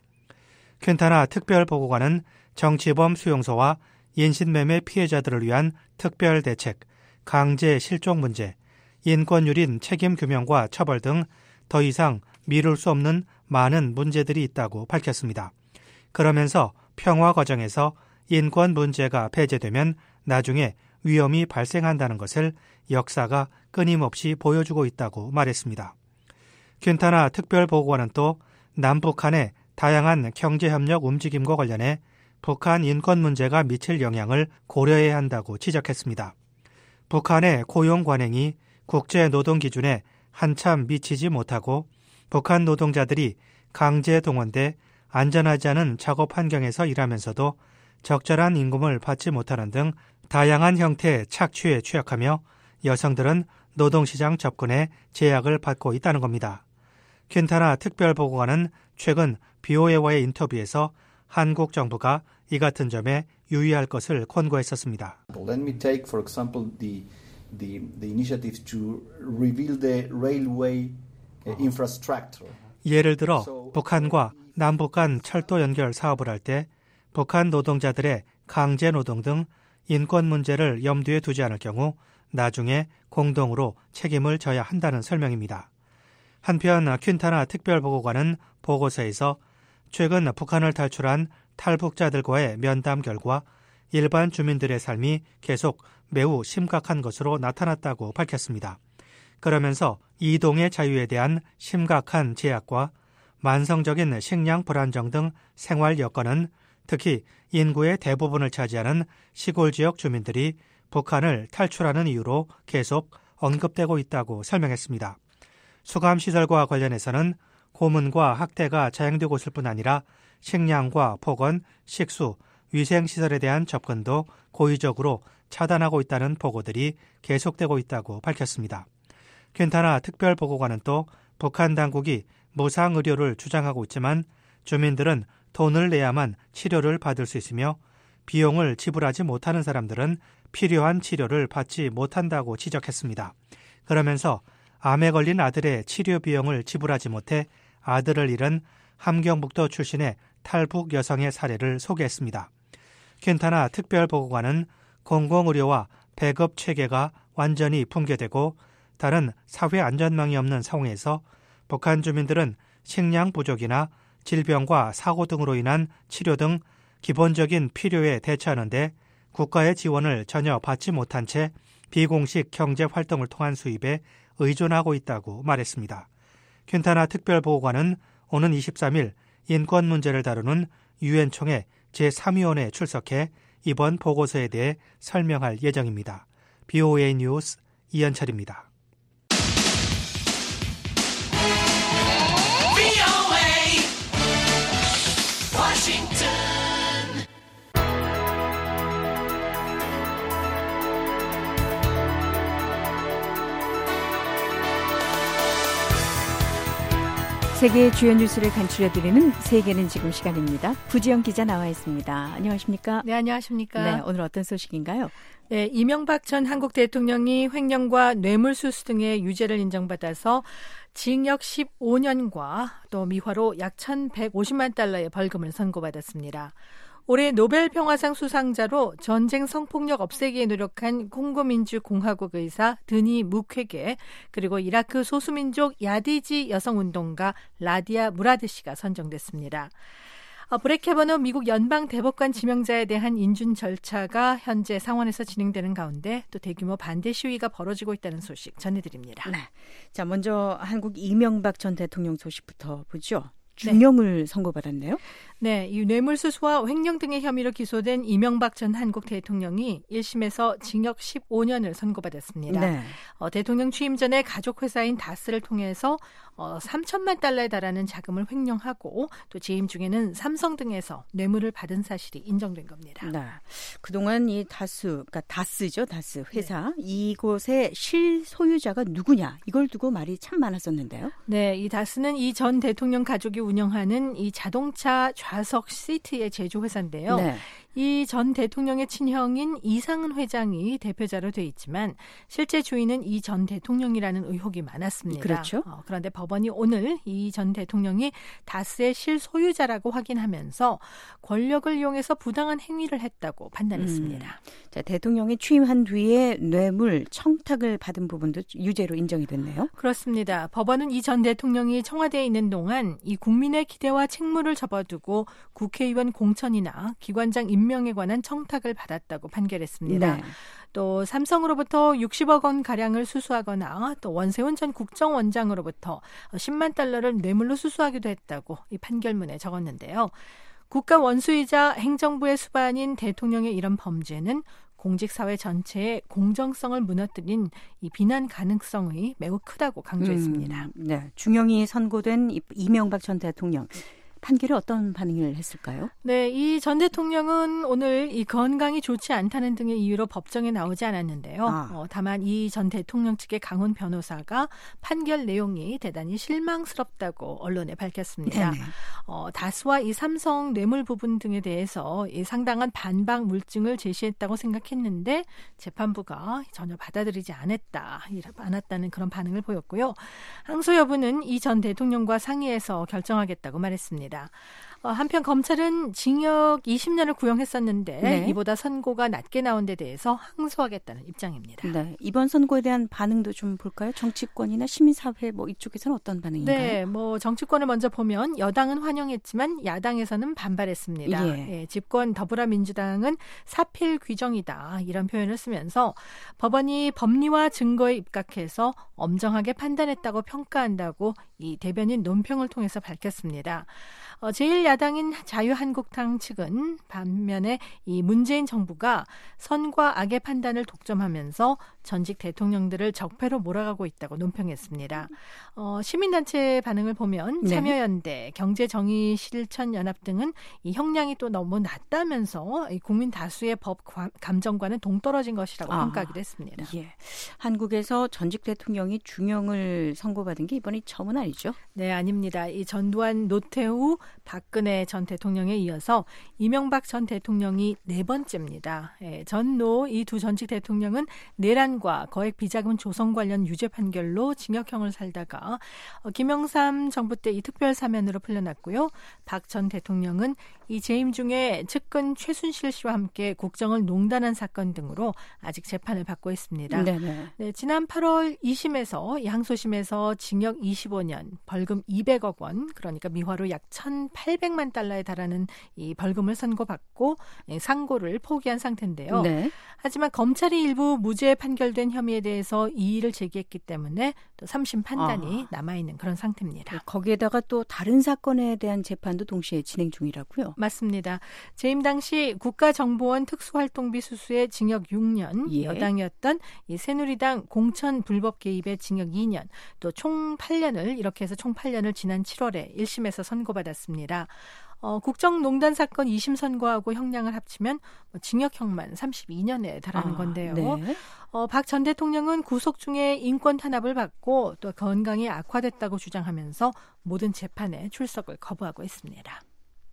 퀸타나 특별보고관은 정치범 수용소와 인신매매 피해자들을 위한 특별 대책, 강제 실종 문제, 인권유린 책임 규명과 처벌 등 더 이상 미룰 수 없는 많은 문제들이 있다고 밝혔습니다. 그러면서 평화 과정에서 인권 문제가 배제되면 나중에 위험이 발생한다는 것을 역사가 끊임없이 보여주고 있다고 말했습니다. 퀸타나 특별보고관은 또 남북한의 다양한 경제협력 움직임과 관련해 북한 인권 문제가 미칠 영향을 고려해야 한다고 지적했습니다. 북한의 고용 관행이 국제 노동 기준에 한참 미치지 못하고 북한 노동자들이 강제 동원돼 안전하지 않은 작업 환경에서 일하면서도 적절한 임금을 받지 못하는 등 다양한 형태의 착취에 취약하며 여성들은 노동시장 접근에 제약을 받고 있다는 겁니다. 퀸타나 특별보고관은 최근 BOA와의 인터뷰에서 한국 정부가 이 같은 점에 유의할 것을 권고했었습니다.
Let me take, for example, the initiative to reveal the railway infrastructure.
예를 들어 북한과 남북 간 철도 연결 사업을 할 때 북한 노동자들의 강제 노동 등 인권 문제를 염두에 두지 않을 경우 나중에 공동으로 책임을 져야 한다는 설명입니다. 한편 퀸타나 특별보고관은 보고서에서 최근 북한을 탈출한 탈북자들과의 면담 결과 일반 주민들의 삶이 계속 매우 심각한 것으로 나타났다고 밝혔습니다. 그러면서 이동의 자유에 대한 심각한 제약과 만성적인 식량 불안정 등 생활 여건은 특히 인구의 대부분을 차지하는 시골 지역 주민들이 북한을 탈출하는 이유로 계속 언급되고 있다고 설명했습니다. 수감시설과 관련해서는 고문과 학대가 자행되고 있을 뿐 아니라 식량과 보건, 식수, 위생시설에 대한 접근도 고의적으로 차단하고 있다는 보고들이 계속되고 있다고 밝혔습니다. 퀸타나 특별보고관은 또 북한 당국이 무상의료를 주장하고 있지만 주민들은 돈을 내야만 치료를 받을 수 있으며 비용을 지불하지 못하는 사람들은 필요한 치료를 받지 못한다고 지적했습니다. 그러면서 암에 걸린 아들의 치료 비용을 지불하지 못해 아들을 잃은 함경북도 출신의 탈북 여성의 사례를 소개했습니다. 퀸타나 특별보고관은 공공의료와 배급 체계가 완전히 붕괴되고 다른 사회 안전망이 없는 상황에서 북한 주민들은 식량 부족이나 질병과 사고 등으로 인한 치료 등 기본적인 필요에 대처하는데 국가의 지원을 전혀 받지 못한 채 비공식 경제 활동을 통한 수입에 의존하고 있다고 말했습니다. 퀸타나 특별보고관은 오는 23일 인권 문제를 다루는 유엔 총회 제3위원회에 출석해 이번 보고서에 대해 설명할 예정입니다. BOA 뉴스 이현철입니다.
세계의 주요 뉴스를 간추려드리는 세계는 지금 시간입니다. 부지영 기자 나와 있습니다. 안녕하십니까?
네, 안녕하십니까?
네, 오늘 어떤 소식인가요?
네, 이명박 전 한국 대통령이 횡령과 뇌물수수 등의 유죄를 인정받아서 징역 15년과 또 미화로 약 1,150만 달러의 벌금을 선고받았습니다. 올해 노벨 평화상 수상자로 전쟁 성폭력 없애기에 노력한 콩고민주공화국 의사 드니 무퀘게 그리고 이라크 소수민족 야디지 여성운동가 라디아 무라드 씨가 선정됐습니다. 브렉 캐버너 미국 연방대법관 지명자에 대한 인준 절차가 현재 상원에서 진행되는 가운데 또 대규모 반대 시위가 벌어지고 있다는 소식 전해드립니다.
네. 자, 먼저 한국 이명박 전 대통령 소식부터 보죠. 중형을 선고받았네요.
네, 이 뇌물수수와 횡령 등의 혐의로 기소된 이명박 전 한국 대통령이 1심에서 징역 15년을 선고받았습니다.
네.
대통령 취임 전에 가족회사인 다스를 통해서 3천만 달러에 달하는 자금을 횡령하고 또 재임 중에는 삼성 등에서 뇌물을 받은 사실이 인정된 겁니다.
네. 그동안 이 그러니까 다스죠, 다스 회사. 네. 이곳의 실소유자가 누구냐 이걸 두고 말이 참 많았었는데요.
네, 이 다스는 이 전 대통령 가족이 운영하는 이 자동차 좌석 시트의 제조회사인데요.
네.
이 전 대통령의 친형인 이상은 회장이 대표자로 돼 있지만 실제 주인은 이 전 대통령이라는 의혹이 많았습니다.
그렇죠.
그런데 법원이 오늘 이 전 대통령이 다스의 실소유자라고 확인하면서 권력을 이용해서 부당한 행위를 했다고 판단했습니다.
자, 대통령이 취임한 뒤에 뇌물 청탁을 받은 부분도 유죄로 인정이 됐네요.
그렇습니다. 법원은 이 전 대통령이 청와대에 있는 동안 이 국민의 기대와 책무를 접어두고 국회의원 공천이나 기관장 임명에 관한 청탁을 받았다고 판결했습니다.
네.
또 삼성으로부터 60억 원 가량을 수수하거나 또 원세훈 전 국정원장으로부터 10만 달러를 뇌물로 수수하기도 했다고 이 판결문에 적었는데요. 국가 원수이자 행정부의 수반인 대통령의 이런 범죄는 공직사회 전체의 공정성을 무너뜨린 이 비난 가능성이 매우 크다고 강조했습니다.
네, 중형이 선고된 이명박 전 대통령. 판결에 어떤 반응을 했을까요?
네, 이 전 대통령은 오늘 이 건강이 좋지 않다는 등의 이유로 법정에 나오지 않았는데요. 다만 이 전 대통령 측의 강훈 변호사가 판결 내용이 대단히 실망스럽다고 언론에 밝혔습니다. 다수와 이 삼성 뇌물 부분 등에 대해서 이 상당한 반박 물증을 제시했다고 생각했는데 재판부가 전혀 받아들이지 않았다는 그런 반응을 보였고요. 항소 여부는 이 전 대통령과 상의해서 결정하겠다고 말했습니다. 한편 검찰은 징역 20년을 구형했었는데
네.
이보다 선고가 낮게 나온 데 대해서 항소하겠다는 입장입니다.
네, 이번 선고에 대한 반응도 좀 볼까요? 정치권이나 시민사회 뭐 이쪽에서는 어떤 반응인가요?
네, 뭐 정치권을 먼저 보면 여당은 환영했지만 야당에서는 반발했습니다. 예, 집권 더불어민주당은 사필 규정이다 이런 표현을 쓰면서 법원이 법리와 증거에 입각해서 엄정하게 판단했다고 평가한다고 이 대변인 논평을 통해서 밝혔습니다. 제1야당인 자유한국당 측은 반면에 이 문재인 정부가 선과 악의 판단을 독점하면서 전직 대통령들을 적폐로 몰아가고 있다고 논평했습니다. 시민단체 반응을 보면 참여연대, 경제정의실천연합 등은 이 형량이 또 너무 낮다면서 이 국민 다수의 법 감정과는 동떨어진 것이라고 평가하기도 했습니다.
예. 한국에서 전직 대통령이 중형을 선고받은 게 이번이 처음은 아니죠?
네, 아닙니다. 이 전두환, 노태우, 박근혜 전 대통령에 이어서 이명박 전 대통령이 네 번째입니다. 전노 이 두 전직 대통령은 내란과 거액 비자금 조성 관련 유죄 판결로 징역형을 살다가 김영삼 정부 때 이 특별 사면으로 풀려났고요. 박 전 대통령은 이 재임 중에 측근 최순실 씨와 함께 국정을 농단한 사건 등으로 아직 재판을 받고 있습니다. 네, 지난 8월 2심에서 이 항소심에서 징역 25년, 벌금 200억 원, 그러니까 미화로 약 1,800만 달러에 달하는 이 벌금을 선고받고 상고를 포기한 상태인데요.
네.
하지만 검찰이 일부 무죄 판결된 혐의에 대해서 이의를 제기했기 때문에 또 3심 판단이 남아있는 그런 상태입니다.
거기에다가 또 다른 사건에 대한 재판도 동시에 진행 중이라고요?
맞습니다. 재임 당시 국가정보원 특수활동비 수수의 징역 6년, 여당이었던 이 새누리당 공천 불법 개입의 징역 2년, 또 총 8년을 이렇게 해서 총 8년을 지난 7월에 1심에서 선고받았습니다. 국정농단 사건 2심 선고하고 형량을 합치면 징역형만 32년에 달하는 건데요.
네.
박 전 대통령은 구속 중에 인권 탄압을 받고 또 건강이 악화됐다고 주장하면서 모든 재판에 출석을 거부하고 있습니다.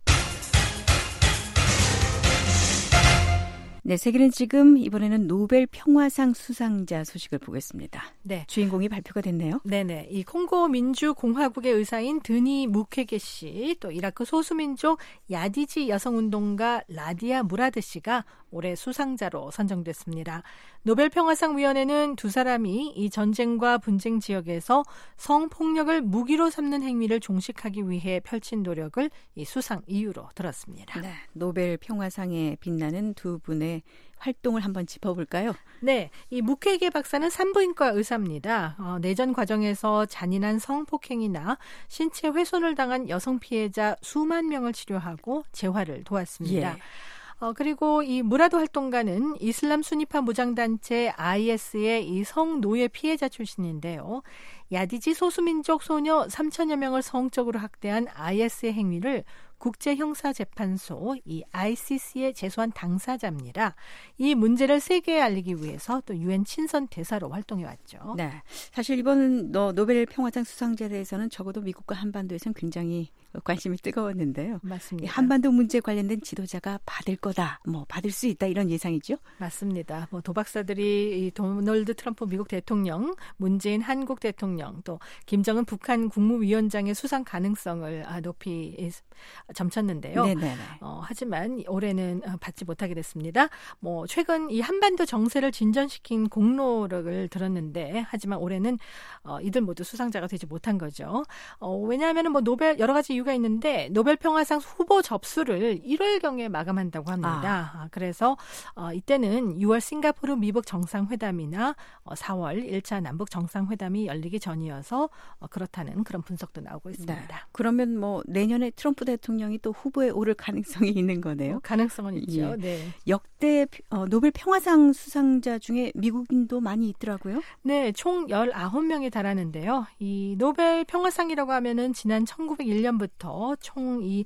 네, 세계는 지금 이번에는 노벨 평화상 수상자 소식을 보겠습니다.
네.
주인공이 발표가 됐네요.
네네. 이 콩고 민주공화국의 의사인 드니 무케게 씨, 또 이라크 소수민족 야디지 여성운동가 라디아 무라드 씨가 올해 수상자로 선정됐습니다. 노벨 평화상위원회는 두 사람이 이 전쟁과 분쟁 지역에서 성폭력을 무기로 삼는 행위를 종식하기 위해 펼친 노력을 이 수상 이유로 들었습니다.
네, 노벨 평화상에 빛나는 두 분의 활동을 한번 짚어볼까요?
네, 이 무케게 박사는 산부인과 의사입니다. 내전 과정에서 잔인한 성폭행이나 신체 훼손을 당한 여성 피해자 수만 명을 치료하고 재활을 도왔습니다. 그리고 이 무라드 활동가는 이슬람 순위파 무장단체 IS의 이 성노예 피해자 출신인데요. 야디지 소수민족 소녀 3천여 명을 성적으로 학대한 IS의 행위를 국제형사재판소 이 ICC에 제소한 당사자입니다. 이 문제를 세계에 알리기 위해서 또 UN 친선 대사로 활동해왔죠.
네, 사실 이번 노벨 평화상 수상자에 대해서는 적어도 미국과 한반도에서는 굉장히 관심이 뜨거웠는데요.
맞습니다.
한반도 문제 관련된 지도자가 받을 거다, 받을 수 있다 이런 예상이죠?
맞습니다. 도박사들이 이 도널드 트럼프 미국 대통령, 문재인 한국 대통령, 또 김정은 북한 국무위원장의 수상 가능성을 높이 점쳤는데요. 하지만 올해는 받지 못하게 됐습니다. 최근 이 한반도 정세를 진전시킨 공로를 들었는데, 하지만 올해는 이들 모두 수상자가 되지 못한 거죠. 왜냐하면 노벨 여러 가지 이유가 있는데 노벨 평화상 후보 접수를 1월경에 마감한다고 합니다. 그래서 이때는 6월 싱가포르 미북 정상회담이나 4월 1차 남북 정상회담이 열리기 전이어서 그렇다는 그런 분석도 나오고 있습니다.
네. 그러면 내년에 트럼프 대통령 대통령이 또 후보에 오를 가능성이 있는 거네요.
가능성은 있죠.
예.
네.
역대 노벨 평화상 수상자 중에 미국인도 많이 있더라고요.
네, 총 19명에 달하는데요. 이 노벨 평화상이라고 하면은 지난 1901년부터 총 이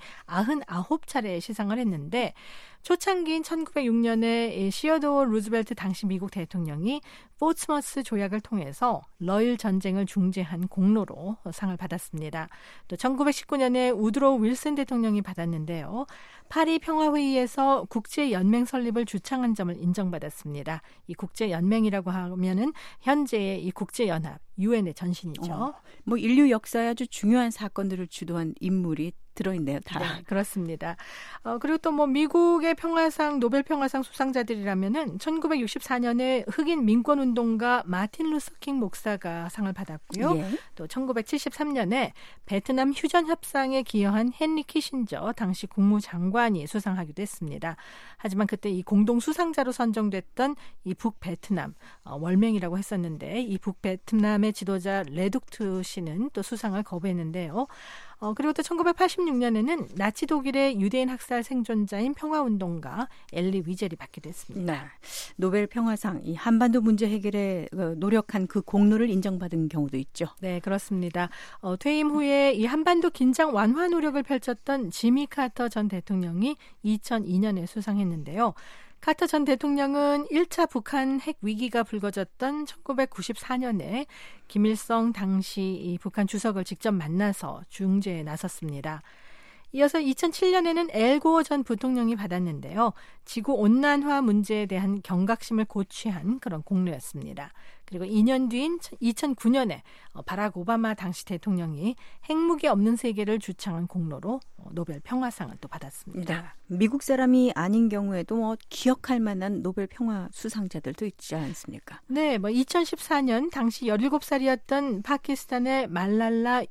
99차례 시상을 했는데 초창기인 1906년에 시어도어 루즈벨트 당시 미국 대통령이 포츠머스 조약을 통해서 러일 전쟁을 중재한 공로로 상을 받았습니다. 또 1919년에 우드로우 윌슨 대통령이 받았는데요. 파리 평화회의에서 국제연맹 설립을 주창한 점을 인정받았습니다. 이 국제연맹이라고 하면은 현재의 이 국제연합, 유엔의 전신이죠.
뭐 인류 역사에 아주 중요한 사건들을 주도한 인물이 들어있네요, 다.
네, 그렇습니다. 그리고 또 뭐 미국의 평화상, 노벨 평화상 수상자들이라면은 1964년에 흑인 민권운동가 마틴 루서킹 목사가 상을 받았고요.
예.
또 1973년에 베트남 휴전 협상에 기여한 헨리 키신저 당시 국무장관이 수상하기도 했습니다. 하지만 그때 이 공동 수상자로 선정됐던 이 북베트남 월맹이라고 했었는데 이 북베트남의 지도자 레둑트 씨는 또 수상을 거부했는데요. 그리고 또 1986년에는 나치 독일의 유대인 학살 생존자인 평화운동가 엘리 위젤이 받기도 했습니다.
네. 노벨 평화상, 이 한반도 문제 해결에 노력한 그 공로를 인정받은 경우도 있죠.
네, 그렇습니다. 퇴임 후에 이 한반도 긴장 완화 노력을 펼쳤던 지미 카터 전 대통령이 2002년에 수상했는데요. 카터 전 대통령은 1차 북한 핵 위기가 불거졌던 1994년에 김일성 당시 이 북한 주석을 직접 만나서 중재에 나섰습니다. 이어서 2007년에는 엘 고어 전 부통령이 받았는데요. 지구온난화 문제에 대한 경각심을 고취한 그런 공로였습니다. 그리고 2년 뒤인 2009년에 바락 오바마 당시 대통령이 핵무기 없는 세계를 주창한 공로로 노벨 평화상을 또 받았습니다.
네. 미국 사람이 아닌 경우에도 뭐 기억할 만한 노벨 평화 수상자들도 있지 않습니까?
네, 뭐 2014년 당시 17살이었던 파키스탄의 말랄라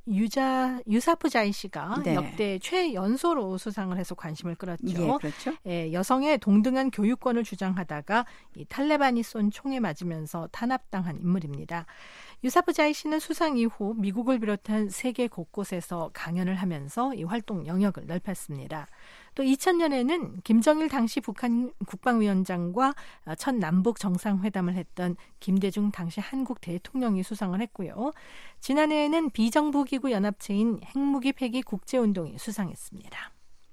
유사프자이 씨가
네.
역대 최연소로 수상을 해서 관심을 끌었죠.
예, 그렇죠.
예, 여성의 동등한 교육권을 주장하다가 이 탈레반이 쏜 총에 맞으면서 탄압당한 인물입니다. 유사프자이 씨는 수상 이후 미국을 비롯한 세계 곳곳에서 강연을 하면서 이 활동 영역을 넓혔습니다. 또 2000년에는 김정일 당시 북한 국방위원장과 첫 남북 정상회담을 했던 김대중 당시 한국 대통령이 수상을 했고요. 지난해에는 비정부기구 연합체인 핵무기 폐기 국제운동이 수상했습니다.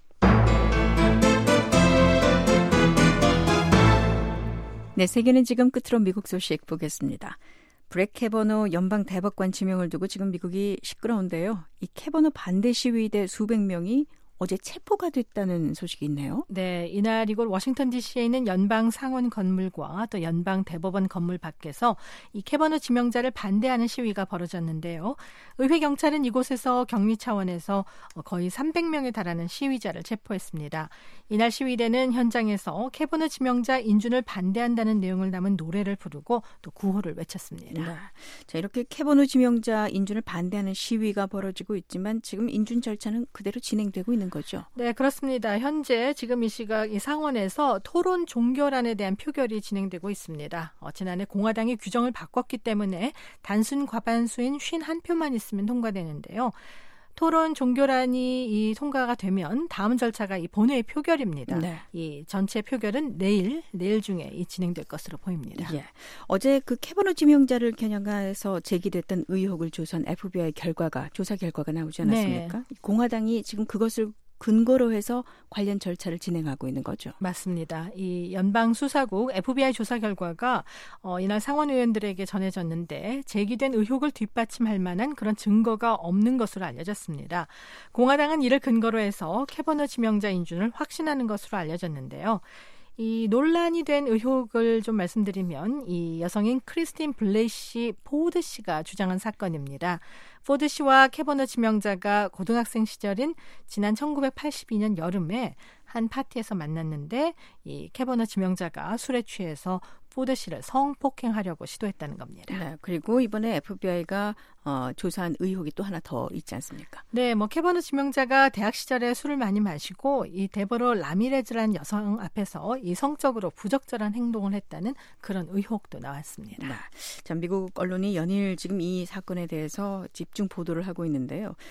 네, 세계는 지금 끝으로 미국 소식 보겠습니다. 브렉 캐버너 연방 대법관 지명을 두고 지금 미국이 시끄러운데요. 이 캐버너 반대 시위대 수백 명이 어제 체포가 됐다는 소식이 있네요.
네, 이날 이곳 워싱턴 DC에 있는 연방 상원 건물과 또 연방 대법원 건물 밖에서 이 캐버너 지명자를 반대하는 시위가 벌어졌는데요. 의회 경찰은 이곳에서 격리 차원에서 거의 300명에 달하는 시위자를 체포했습니다. 이날 시위대는 현장에서 캐버너 지명자 인준을 반대한다는 내용을 담은 노래를 부르고 또 구호를 외쳤습니다.
네. 자, 이렇게 캐버너 지명자 인준을 반대하는 시위가 벌어지고 있지만 지금 인준 절차는 그대로 진행되고 있는 거죠?
네, 그렇습니다. 현재 지금 이 시각 이 상원에서 토론 종결안에 대한 표결이 진행되고 있습니다. 지난해 공화당이 규정을 바꿨기 때문에 단순 과반수인 51표만 있으면 통과되는데요. 토론 종결안이 이 통과가 되면 다음 절차가 이 본회의 표결입니다.
네.
이 전체 표결은 내일 중에 진행될 것으로 보입니다.
예. 어제 그 캐버너 지명자를 겨냥해서 제기됐던 의혹을 조사한 FBI 조사 결과가 나오지 않았습니까?
네.
공화당이 지금 그것을 근거로 해서 관련 절차를 진행하고 있는 거죠.
맞습니다. 이 연방수사국 FBI 조사 결과가 이날 상원 의원들에게 전해졌는데 제기된 의혹을 뒷받침할 만한 그런 증거가 없는 것으로 알려졌습니다. 공화당은 이를 근거로 해서 캐버너 지명자 인준을 확신하는 것으로 알려졌는데요. 이 논란이 된 의혹을 좀 말씀드리면 이 여성인 크리스틴 블레이시 포드 씨가 주장한 사건입니다. 포드 씨와 캐버너 지명자가 고등학생 시절인 지난 1982년 여름에 한 파티에서 만났는데 이 캐버너 지명자가 술에 취해서 포드 씨를 성폭행하려고 시도했다는 겁니다.
네, 그리고 이번에 FBI가 조사한 의혹이 또 하나 더 있지 않습니까?
네, 뭐 캐버너 지명자가 대학 시절에 술을 많이 마시고 이 데버러 라미레즈라는 여성 앞에서 이 성적으로 부적절한 행동을 했다는 그런 의혹도 나왔습니다.
네. 자, 미국 언론이 연일 지금 이 사건에 대해서 집중 보도를 하고 있는데요.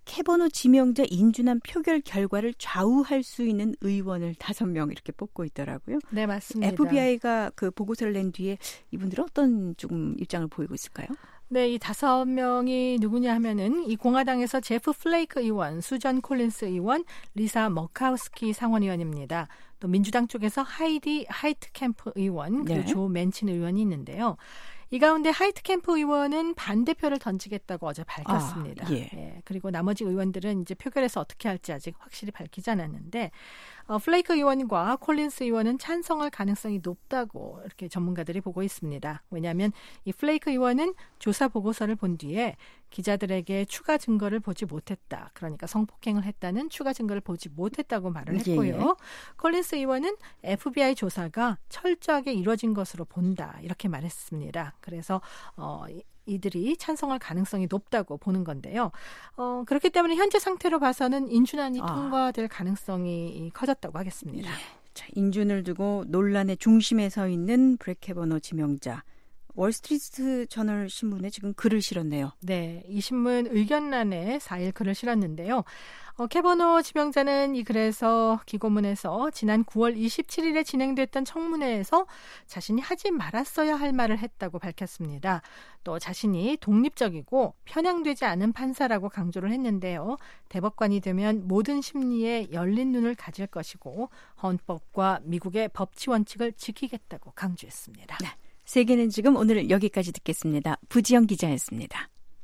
캐버노 지명자 인준안 표결 결과를 좌우할 수 있는 의원을 5명 이렇게 뽑고 있더라고요.
네, 맞습니다.
FBI가 그 보고서를 낸 뒤에 이분들은 어떤 조금 입장을 보이고 있을까요?
네, 이 5명이 누구냐 하면은 이 공화당에서 제프 플레이크 의원, 수전 콜린스 의원, 리사 머카우스키 상원의원입니다. 또 민주당 쪽에서 하이디 하이트캠프 의원, 그리고 조 맨친 의원이 있는데요. 이 가운데 하이트캠프 의원은 반대표를 던지겠다고 어제 밝혔습니다. 예, 그리고 나머지 의원들은 이제 표결에서 어떻게 할지 아직 확실히 밝히지 않았는데 플레이크 의원과 콜린스 의원은 찬성할 가능성이 높다고 이렇게 전문가들이 보고 있습니다. 왜냐하면 이 플레이크 의원은 조사 보고서를 본 뒤에 기자들에게 추가 증거를 보지 못했다. 그러니까 성폭행을 했다는 추가 증거를 보지 못했다고 말을 했고요.
예.
콜린스 의원은 FBI 조사가 철저하게 이루어진 것으로 본다. 이렇게 말했습니다. 그래서 이들이 찬성할 가능성이 높다고 보는 건데요. 그렇기 때문에 현재 상태로 봐서는 인준안이 통과될 가능성이 커졌다고 하겠습니다.
예. 자, 인준을 두고 논란의 중심에 서 있는 브렉 캐버노 지명자. 월스트리트 저널 신문에 지금 글을 실었네요.
네, 이 신문 의견란에 4일 글을 실었는데요. 캐버노 지명자는 이 글에서 기고문에서 지난 9월 27일에 진행됐던 청문회에서 자신이 하지 말았어야 할 말을 했다고 밝혔습니다. 또 자신이 독립적이고 편향되지 않은 판사라고 강조를 했는데요. 대법관이 되면 모든 심리에 열린 눈을 가질 것이고 헌법과 미국의 법치 원칙을 지키겠다고 강조했습니다.
네. 세계는 지금 오늘 여기까지 듣겠습니다. 부지영 기자였습니다.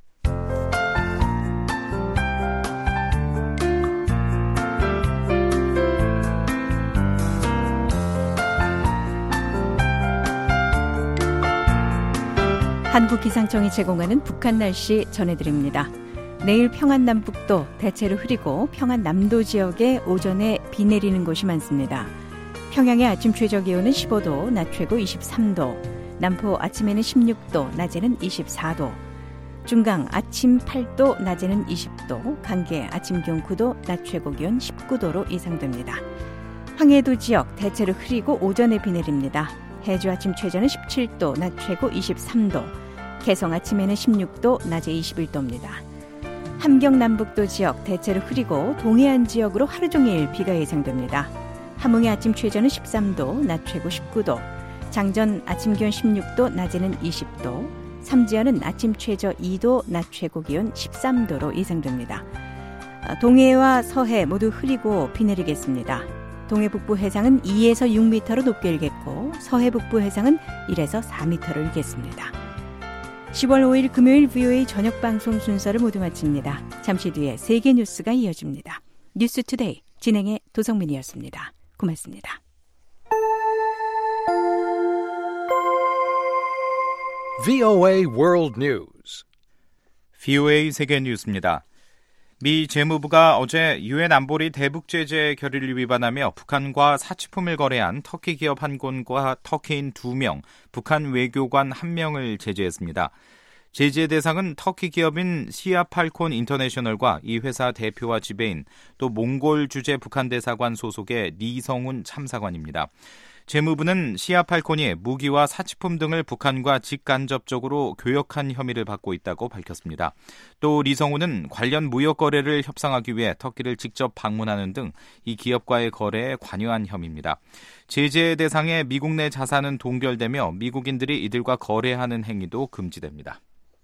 한국기상청이 제공하는 북한 날씨 전해드립니다. 내일 평안남북도 대체로 흐리고 평안남도 지역에 오전에 비 내리는 곳이 많습니다. 평양의 아침 최저기온은 15도, 낮 최고 23도. 남포 아침에는 16도, 낮에는 24도. 중강 아침 8도, 낮에는 20도. 강계 아침 기온 9도, 낮 최고 기온 19도로 예상됩니다. 황해도 지역 대체로 흐리고 오전에 비 내립니다. 해주 아침 최저는 17도, 낮 최고 23도. 개성 아침에는 16도, 낮에 21도입니다. 함경 남북도 지역 대체로 흐리고 동해안 지역으로 하루 종일 비가 예상됩니다. 함흥의 아침 최저는 13도, 낮 최고 19도. 장전 아침 기온 16도, 낮에는 20도. 삼지연은 아침 최저 2도, 낮 최고 기온 13도로 예상됩니다. 동해와 서해 모두 흐리고 비 내리겠습니다. 동해 북부 해상은 2에서 6m로 높게 일겠고 서해 북부 해상은 1에서 4m로 일겠습니다. 10월 5일 금요일 VOA 저녁 방송 순서를 모두 마칩니다. 잠시 뒤에 세계 뉴스가 이어집니다. 뉴스투데이 진행의 도성민이었습니다. 고맙습니다.
VOA World News.
VOA 세계 뉴스입니다. 미 재무부가 어제 유엔 안보리 대북 제재 결의를 위반하며 북한과 사치품을 거래한 터키 기업 한 곳과 터키인 2명, 북한 외교관 1명을 제재했습니다. 제재 대상은 터키 기업인 시아팔콘 인터내셔널과 이 회사 대표와 지배인, 또 몽골 주재 북한 대사관 소속의 리성훈 참사관입니다. 재무부는 시아팔콘이 무기와 사치품 등을 북한과 직간접적으로 교역한 혐의를 받고 있다고 밝혔습니다. 또 리성훈은 관련 무역 거래를 협상하기 위해 터키를 직접 방문하는 등 이 기업과의 거래에 관여한 혐의입니다. 제재 대상에 미국 내 자산은 동결되며 미국인들이 이들과 거래하는 행위도 금지됩니다.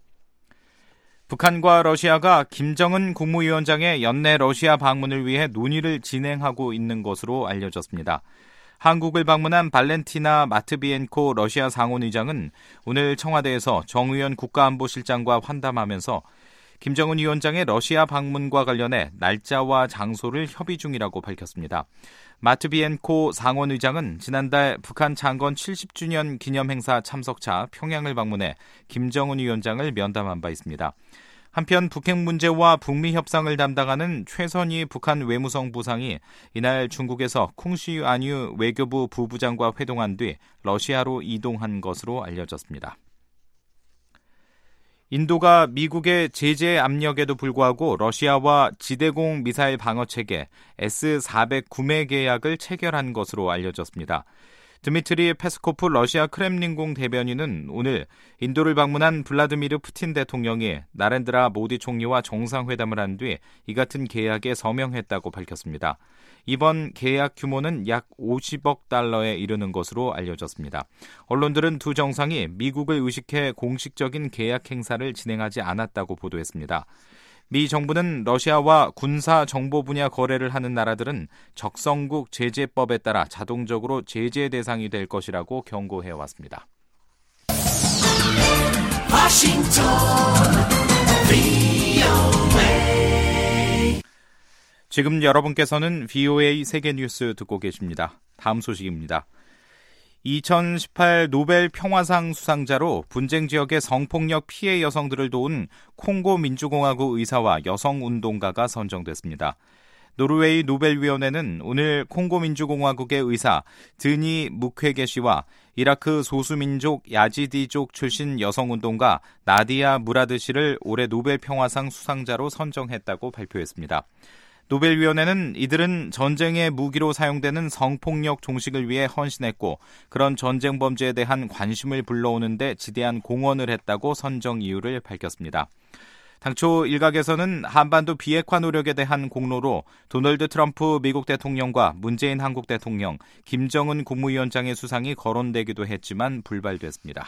북한과 러시아가 김정은 국무위원장의 연내 러시아 방문을 위해 논의를 진행하고 있는 것으로 알려졌습니다. 한국을 방문한 발렌티나 마트비엔코 러시아 상원의장은 오늘 청와대에서 정의연 국가안보실장과 환담하면서 김정은 위원장의 러시아 방문과 관련해 날짜와 장소를 협의 중이라고 밝혔습니다. 마트비엔코 상원의장은 지난달 북한 창건 70주년 기념행사 참석차 평양을 방문해 김정은 위원장을 면담한 바 있습니다. 한편 북핵 문제와 북미 협상을 담당하는 최선희 북한 외무성 부상이 이날 중국에서 쿵시 안유 외교부 부부장과 회동한 뒤 러시아로 이동한 것으로 알려졌습니다. 인도가 미국의 제재 압력에도 불구하고 러시아와 지대공 미사일 방어 체계 S-400 구매 계약을 체결한 것으로 알려졌습니다. 드미트리 페스코프 러시아 크렘린궁 대변인은 오늘 인도를 방문한 블라드미르 푸틴 대통령이 나렌드라 모디 총리와 정상회담을 한 뒤 이 같은 계약에 서명했다고 밝혔습니다. 이번 계약 규모는 약 50억 달러에 이르는 것으로 알려졌습니다. 언론들은 두 정상이 미국을 의식해 공식적인 계약 행사를 진행하지 않았다고 보도했습니다. 미 정부는 러시아와 군사 정보 분야 거래를 하는 나라들은 적성국 제재법에 따라 자동적으로 제재 대상이 될 것이라고 경고해왔습니다.
워싱턴
지금 여러분께서는 VOA 세계뉴스 듣고 계십니다. 다음 소식입니다. 2018 노벨 평화상 수상자로 분쟁 지역의 성폭력 피해 여성들을 도운 콩고 민주공화국 의사와 여성운동가가 선정됐습니다. 노르웨이 노벨위원회는 오늘 콩고 민주공화국의 의사 드니 무퀘게 씨와 이라크 소수민족 야지디족 출신 여성운동가 나디아 무라드 씨를 올해 노벨 평화상 수상자로 선정했다고 발표했습니다. 노벨위원회는 이들은 전쟁의 무기로 사용되는 성폭력 종식을 위해 헌신했고 그런 전쟁 범죄에 대한 관심을 불러오는 데 지대한 공헌을 했다고 선정 이유를 밝혔습니다. 당초 일각에서는 한반도 비핵화 노력에 대한 공로로 도널드 트럼프 미국 대통령과 문재인 한국 대통령, 김정은 국무위원장의 수상이 거론되기도 했지만 불발됐습니다.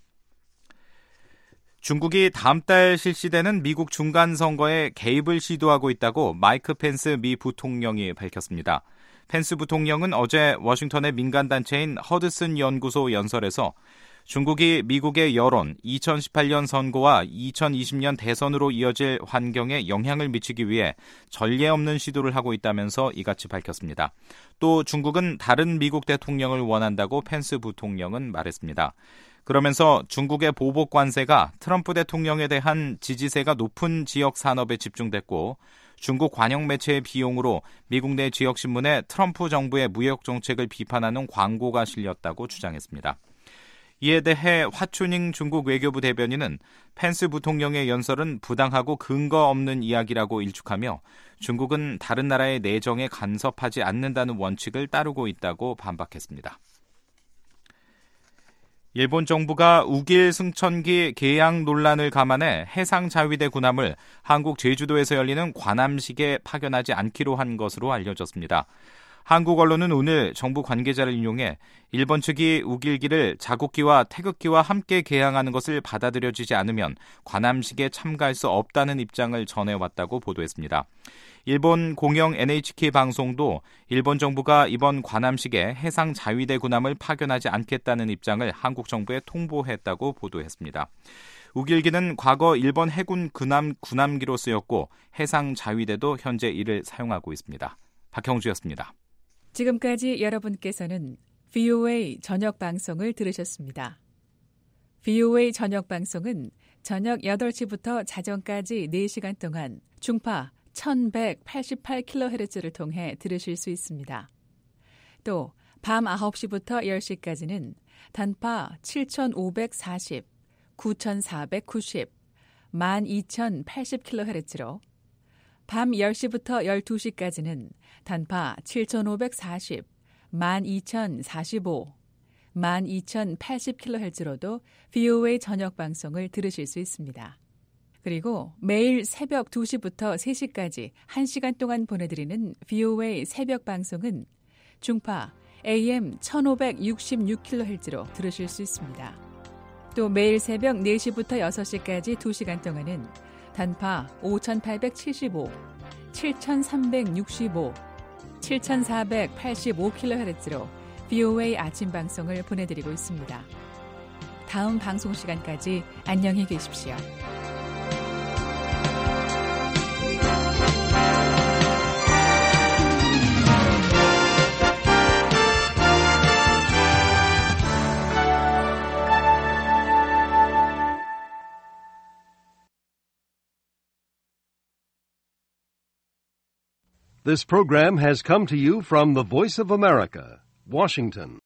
중국이 다음 달 실시되는 미국 중간선거에 개입을 시도하고 있다고 마이크 펜스 미 부통령이 밝혔습니다. 펜스 부통령은 어제 워싱턴의 민간단체인 허드슨 연구소 연설에서 중국이 미국의 여론, 2018년 선거와 2020년 대선으로 이어질 환경에 영향을 미치기 위해 전례 없는 시도를 하고 있다면서 이같이 밝혔습니다. 또 중국은 다른 미국 대통령을 원한다고 펜스 부통령은 말했습니다. 그러면서 중국의 보복 관세가 트럼프 대통령에 대한 지지세가 높은 지역 산업에 집중됐고 중국 관영 매체의 비용으로 미국 내 지역 신문에 트럼프 정부의 무역 정책을 비판하는 광고가 실렸다고 주장했습니다. 이에 대해 화춘잉 중국 외교부 대변인은 펜스 부통령의 연설은 부당하고 근거 없는 이야기라고 일축하며 중국은 다른 나라의 내정에 간섭하지 않는다는 원칙을 따르고 있다고 반박했습니다. 일본 정부가 우길 승천기 개양 논란을 감안해 해상자위대 군함을 한국 제주도에서 열리는 관함식에 파견하지 않기로 한 것으로 알려졌습니다. 한국 언론은 오늘 정부 관계자를 인용해 일본 측이 우길기를 자국기와 태극기와 함께 개양하는 것을 받아들여지지 않으면 관함식에 참가할 수 없다는 입장을 전해왔다고 보도했습니다. 일본 공영 NHK 방송도 일본 정부가 이번 관함식에 해상자위대 군함을 파견하지 않겠다는 입장을 한국 정부에 통보했다고 보도했습니다. 우길기는 과거 일본 해군 군함기로 쓰였고 해상자위대도 현재 이를 사용하고 있습니다. 박형주였습니다.
지금까지 여러분께서는 VOA 저녁 방송을 들으셨습니다. VOA 저녁 방송은 저녁 8시부터 자정까지 4시간 동안 중파 1188kHz를 통해 들으실 수 있습니다. 또 밤 9시부터 10시까지는 단파 7540, 9490, 12080kHz로 밤 10시부터 12시까지는 단파 7540, 12045, 12080kHz로도 VOA 저녁 방송을 들으실 수 있습니다. 그리고 매일 새벽 2시부터 3시까지 1시간 동안 보내드리는 VOA 새벽 방송은 중파 AM 1566kHz로 들으실 수 있습니다. 또 매일 새벽 4시부터 6시까지 2시간 동안은 단파 5875, 7365, 7485kHz로 VOA 아침 방송을 보내드리고 있습니다. 다음 방송 시간까지 안녕히 계십시오.
This program has come to you from the Voice of America, Washington.